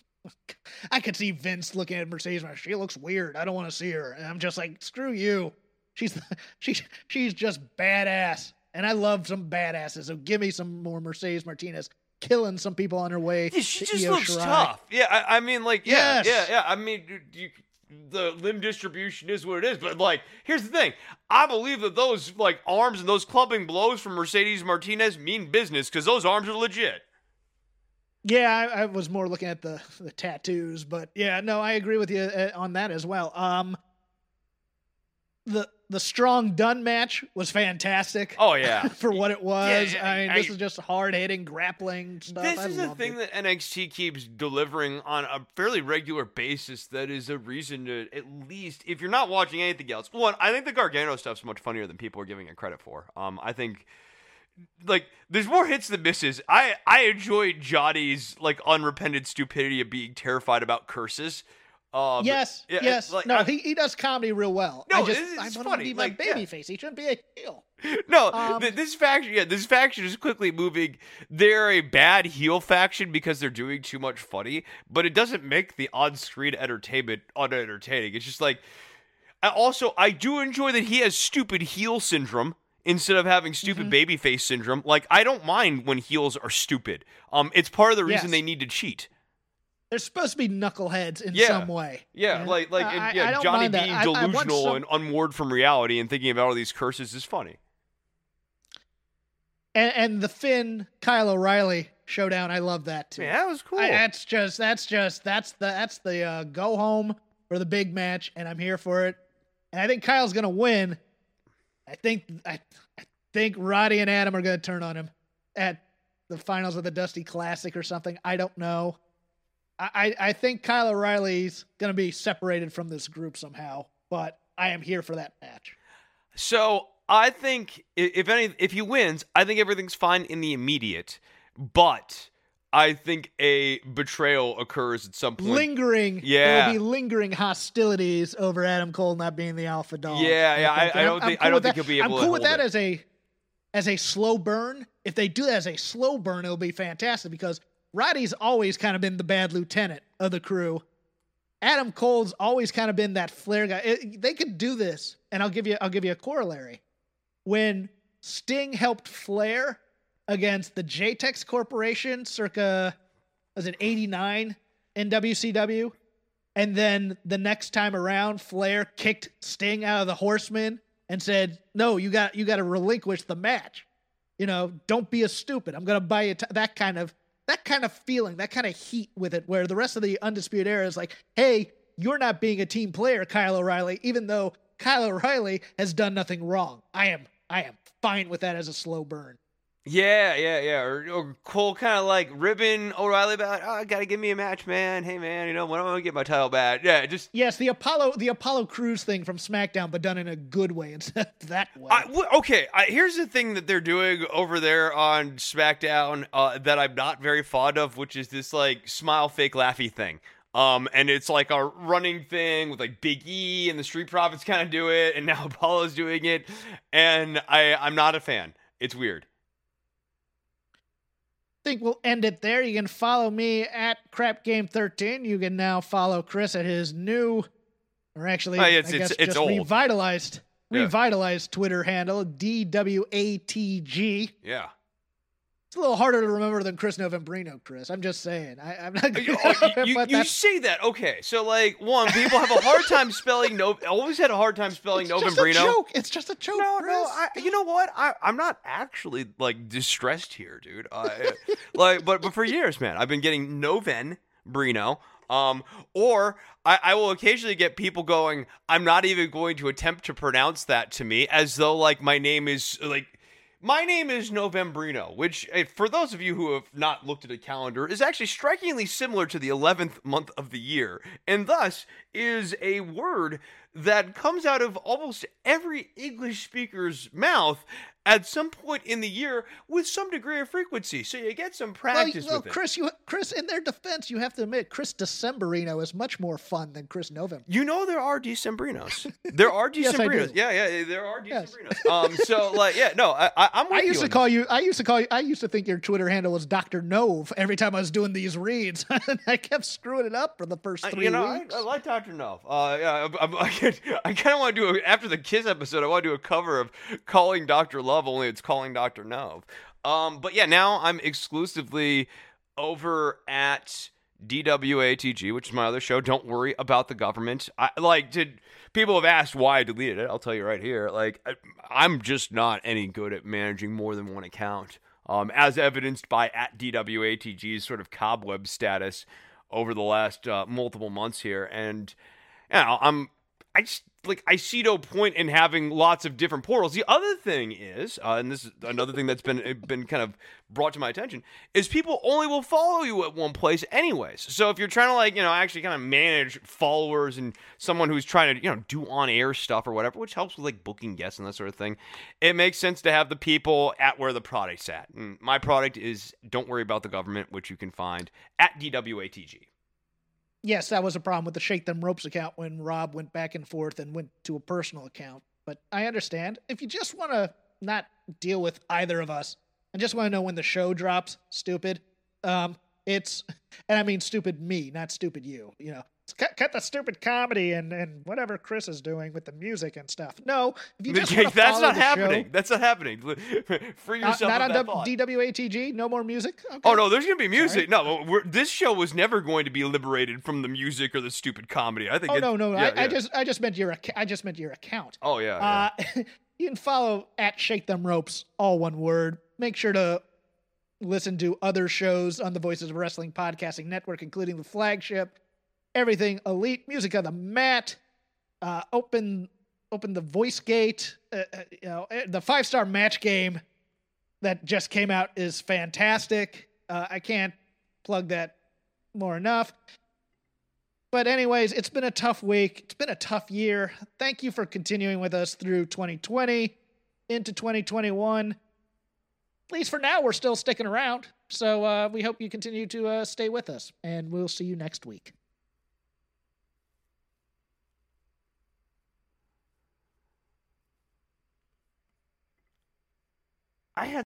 I could see Vince looking at Mercedes. She looks weird. I don't want to see her. And I'm just like, screw you. She's she's she's just badass, and I love some badasses. So give me some more Mercedes Martinez killing some people on her way. Yeah, she to just Io looks Shirai. tough. Yeah, I, I mean, like, yeah, Yes. yeah, yeah. I mean, you, you, the limb distribution is what it is. But like, here's the thing: I believe that those like arms and those clubbing blows from Mercedes Martinez mean business because those arms are legit. Yeah, I, I was more looking at the the tattoos, but yeah, no, I agree with you uh, on that as well. Um, the the Strong Dunn match was fantastic. Oh yeah. For what it was. Yeah, I mean, I- this is just hard hitting grappling stuff. This I is the loved thing it. that N X T keeps delivering on a fairly regular basis that is a reason to, at least, if you're not watching anything else. One, I think the Gargano stuff's much funnier than people are giving it credit for. Um, I think, like, there's more hits than misses. I, I enjoyed Johnny's, like, unrepentant stupidity of being terrified about curses. Um, Yes, yeah, yes. like, no, I- he, he does comedy real well. No, I just it's- I it's want him funny, to be my like, yeah. baby face. He shouldn't be a heel. No, Um, th- this faction, yeah, this faction is quickly moving. They're a bad heel faction because they're doing too much funny, but it doesn't make the on-screen entertainment unentertaining. It's just like, I also, I do enjoy that he has stupid heel syndrome instead of having stupid Mm-hmm. babyface syndrome. Like, I don't mind when heels are stupid. Um, it's part of the reason Yes. they need to cheat. They're supposed to be knuckleheads in Yeah. some way. Yeah, And like, like, I- and, I- yeah, I don't Johnny mind that. being I- I want delusional some- and unmoored from reality and thinking about all these curses is funny. And, and the Finn Kyle O'Reilly showdown, I love that too. Yeah, that was cool. I, that's just that's just that's the that's the uh, go home for the big match, and I'm here for it. And I think Kyle's gonna win. I think I, I think Roddy and Adam are gonna turn on him at the finals of the Dusty Classic or something. I don't know. I I, I think Kyle O'Reilly's gonna be separated from this group somehow, but I am here for that match. So I think i- if any, if he wins, I think everything's fine in the immediate. But I think a betrayal occurs at some point. Lingering, Yeah. there will be lingering hostilities over Adam Cole not being the alpha dog. Yeah, yeah, I- And I I'm- don't I'm think- I cool don't with think that. he'll be able I'm to cool with hold that it. as a as a slow burn. If they do that as a slow burn, it'll be fantastic because Roddy's always kind of been the bad lieutenant of the crew. Adam Cole's always kind of been that flair guy. It- they could do this, and I'll give you I'll give you a corollary. When Sting helped Flair against the J-Tex Corporation circa, was it eighty-nine in W C W? And then the next time around, Flair kicked Sting out of the Horsemen and said, no, you got you got to relinquish the match. You know, don't be a stupid. I'm going to buy you t-. that kind of that kind of feeling, that kind of heat with it, where the rest of the Undisputed Era is like, hey, you're not being a team player, Kyle O'Reilly, even though Kyle O'Reilly has done nothing wrong. I am I am fine with that as a slow burn. Yeah, yeah, yeah. Or, or Cole kind of like ribbing O'Reilly about, oh, gotta give me a match, man. Hey, man, you know, when am I gonna get my title back? Yeah, just. Yes, the Apollo the Apollo Crews thing from SmackDown, but done in a good way instead of that way. I, w- okay, I, here's the thing that they're doing over there on SmackDown uh, that I'm not very fond of, which is this like smile, fake, laughy thing. Um, and it's like a running thing with like Big E and the Street Profits kind of do it, and now Apollo's doing it, and I I'm not a fan. It's weird. think we'll end it there. You can follow me at Crap Game thirteen. You can now follow Chris at his new, or actually, Oh, yeah, it's- I guess it's- it's just old. revitalized, Yeah. revitalized Twitter handle, D W A T G. Yeah. It's a little harder to remember than Chris Novembrino, Chris. I'm just saying. I, I'm not You, going oh, you, but you that's say that, okay? So like, one, people have a hard time spelling no. Always had a hard time spelling it's just a Novembrino. joke. It's just a joke, No, Chris. no. I, you know what? I, I'm not actually like distressed here, dude. I, like, but but for years, man, I've been getting Noven Brino. Um, or I, I will occasionally get people going, I'm not even going to attempt to pronounce that to me, as though like my name is like My name is Novembrino, which, eh, for those of you who have not looked at a calendar, is actually strikingly similar to the eleventh month of the year, and thus is a word that comes out of almost every English speaker's mouth at some point in the year with some degree of frequency. So you get some practice well, well, with it. Chris, you, Chris, in their defense, you have to admit, Chris Decemberino is much more fun than Chris November. You know there are Decembrinos. There are Yes, I Decembrinos. do. yeah, yeah, there are Yes. Decembrinos. Um, so like, yeah, no, I, I, I'm with I you used to on call this. you. I used to call you. I used to think your Twitter handle was Doctor Nove every time I was doing these reads. I kept screwing it up for the first I- three you know, I, weeks. I like Doctor Nov. Uh, yeah, I, I, I kind of want to do a, after the Kiss episode. I want to do a cover of Calling Doctor Love, only it's Calling Doctor Nov. Um, but yeah, now I'm exclusively over at D W A T G, which is my other show. Don't worry about the government. I like did people have asked why I deleted it. I'll tell you right here. Like I, I'm just not any good at managing more than one account. Um, as evidenced by at D W A T G's sort of cobweb status over the last uh, multiple months here, and you know, I'm I just like I see no point in having lots of different portals. The other thing is, uh, and this is another thing that's been been kind of brought to my attention, is people only will follow you at one place anyways. So if you're trying to like you know actually kind of manage followers and someone who's trying to you know do on air stuff or whatever, which helps with like booking guests and that sort of thing, it makes sense to have the people at where the product's at. And my product is Don't Worry About the Government, which you can find at D W A T G. Yes, that was a problem with the Shake Them Ropes account when Rob went back and forth and went to a personal account. But I understand. If you just want to not deal with either of us and just want to know when the show drops, stupid, um, it's, and I mean stupid me, not stupid you, you know. Cut, cut the stupid comedy and, and whatever Chris is doing with the music and stuff. No, if you just want to That's follow not the happening. show, That's not happening. Free not, yourself not of on that W- thought. D W A T G, no more music? Okay. Oh no, there's gonna be music. No, we're, this show was never going to be liberated from the music or the stupid comedy. I think. Oh it's, no, no, yeah, I, I yeah. just I just meant your acc- I just meant your account. Oh yeah. yeah. Uh, you can follow at Shake Them Ropes, all one word. Make sure to listen to other shows on the Voices of Wrestling Podcasting Network, including the flagship, Everything Elite, Music on the Mat, uh, open open the Voice Gate, uh, uh, you know, the five star match game that just came out is fantastic. Uh, I can't plug that more enough. But anyways, it's been a tough week. It's been a tough year. Thank you for continuing with us through twenty twenty into twenty twenty-one. At least for now, we're still sticking around. So uh, we hope you continue to uh, stay with us, and we'll see you next week. I had.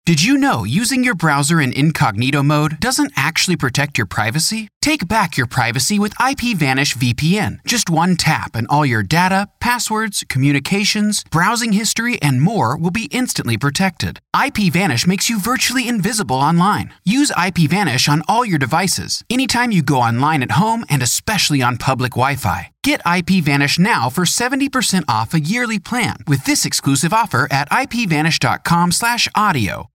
Did you know using your browser in incognito mode doesn't actually protect your privacy? Take back your privacy with IPVanish V P N. Just one tap and all your data, passwords, communications, browsing history, and more will be instantly protected. IPVanish makes you virtually invisible online. Use IPVanish on all your devices, anytime you go online at home and especially on public Wi-Fi. Get IPVanish now for seventy percent off a yearly plan with this exclusive offer at ipvanish.com slash audio.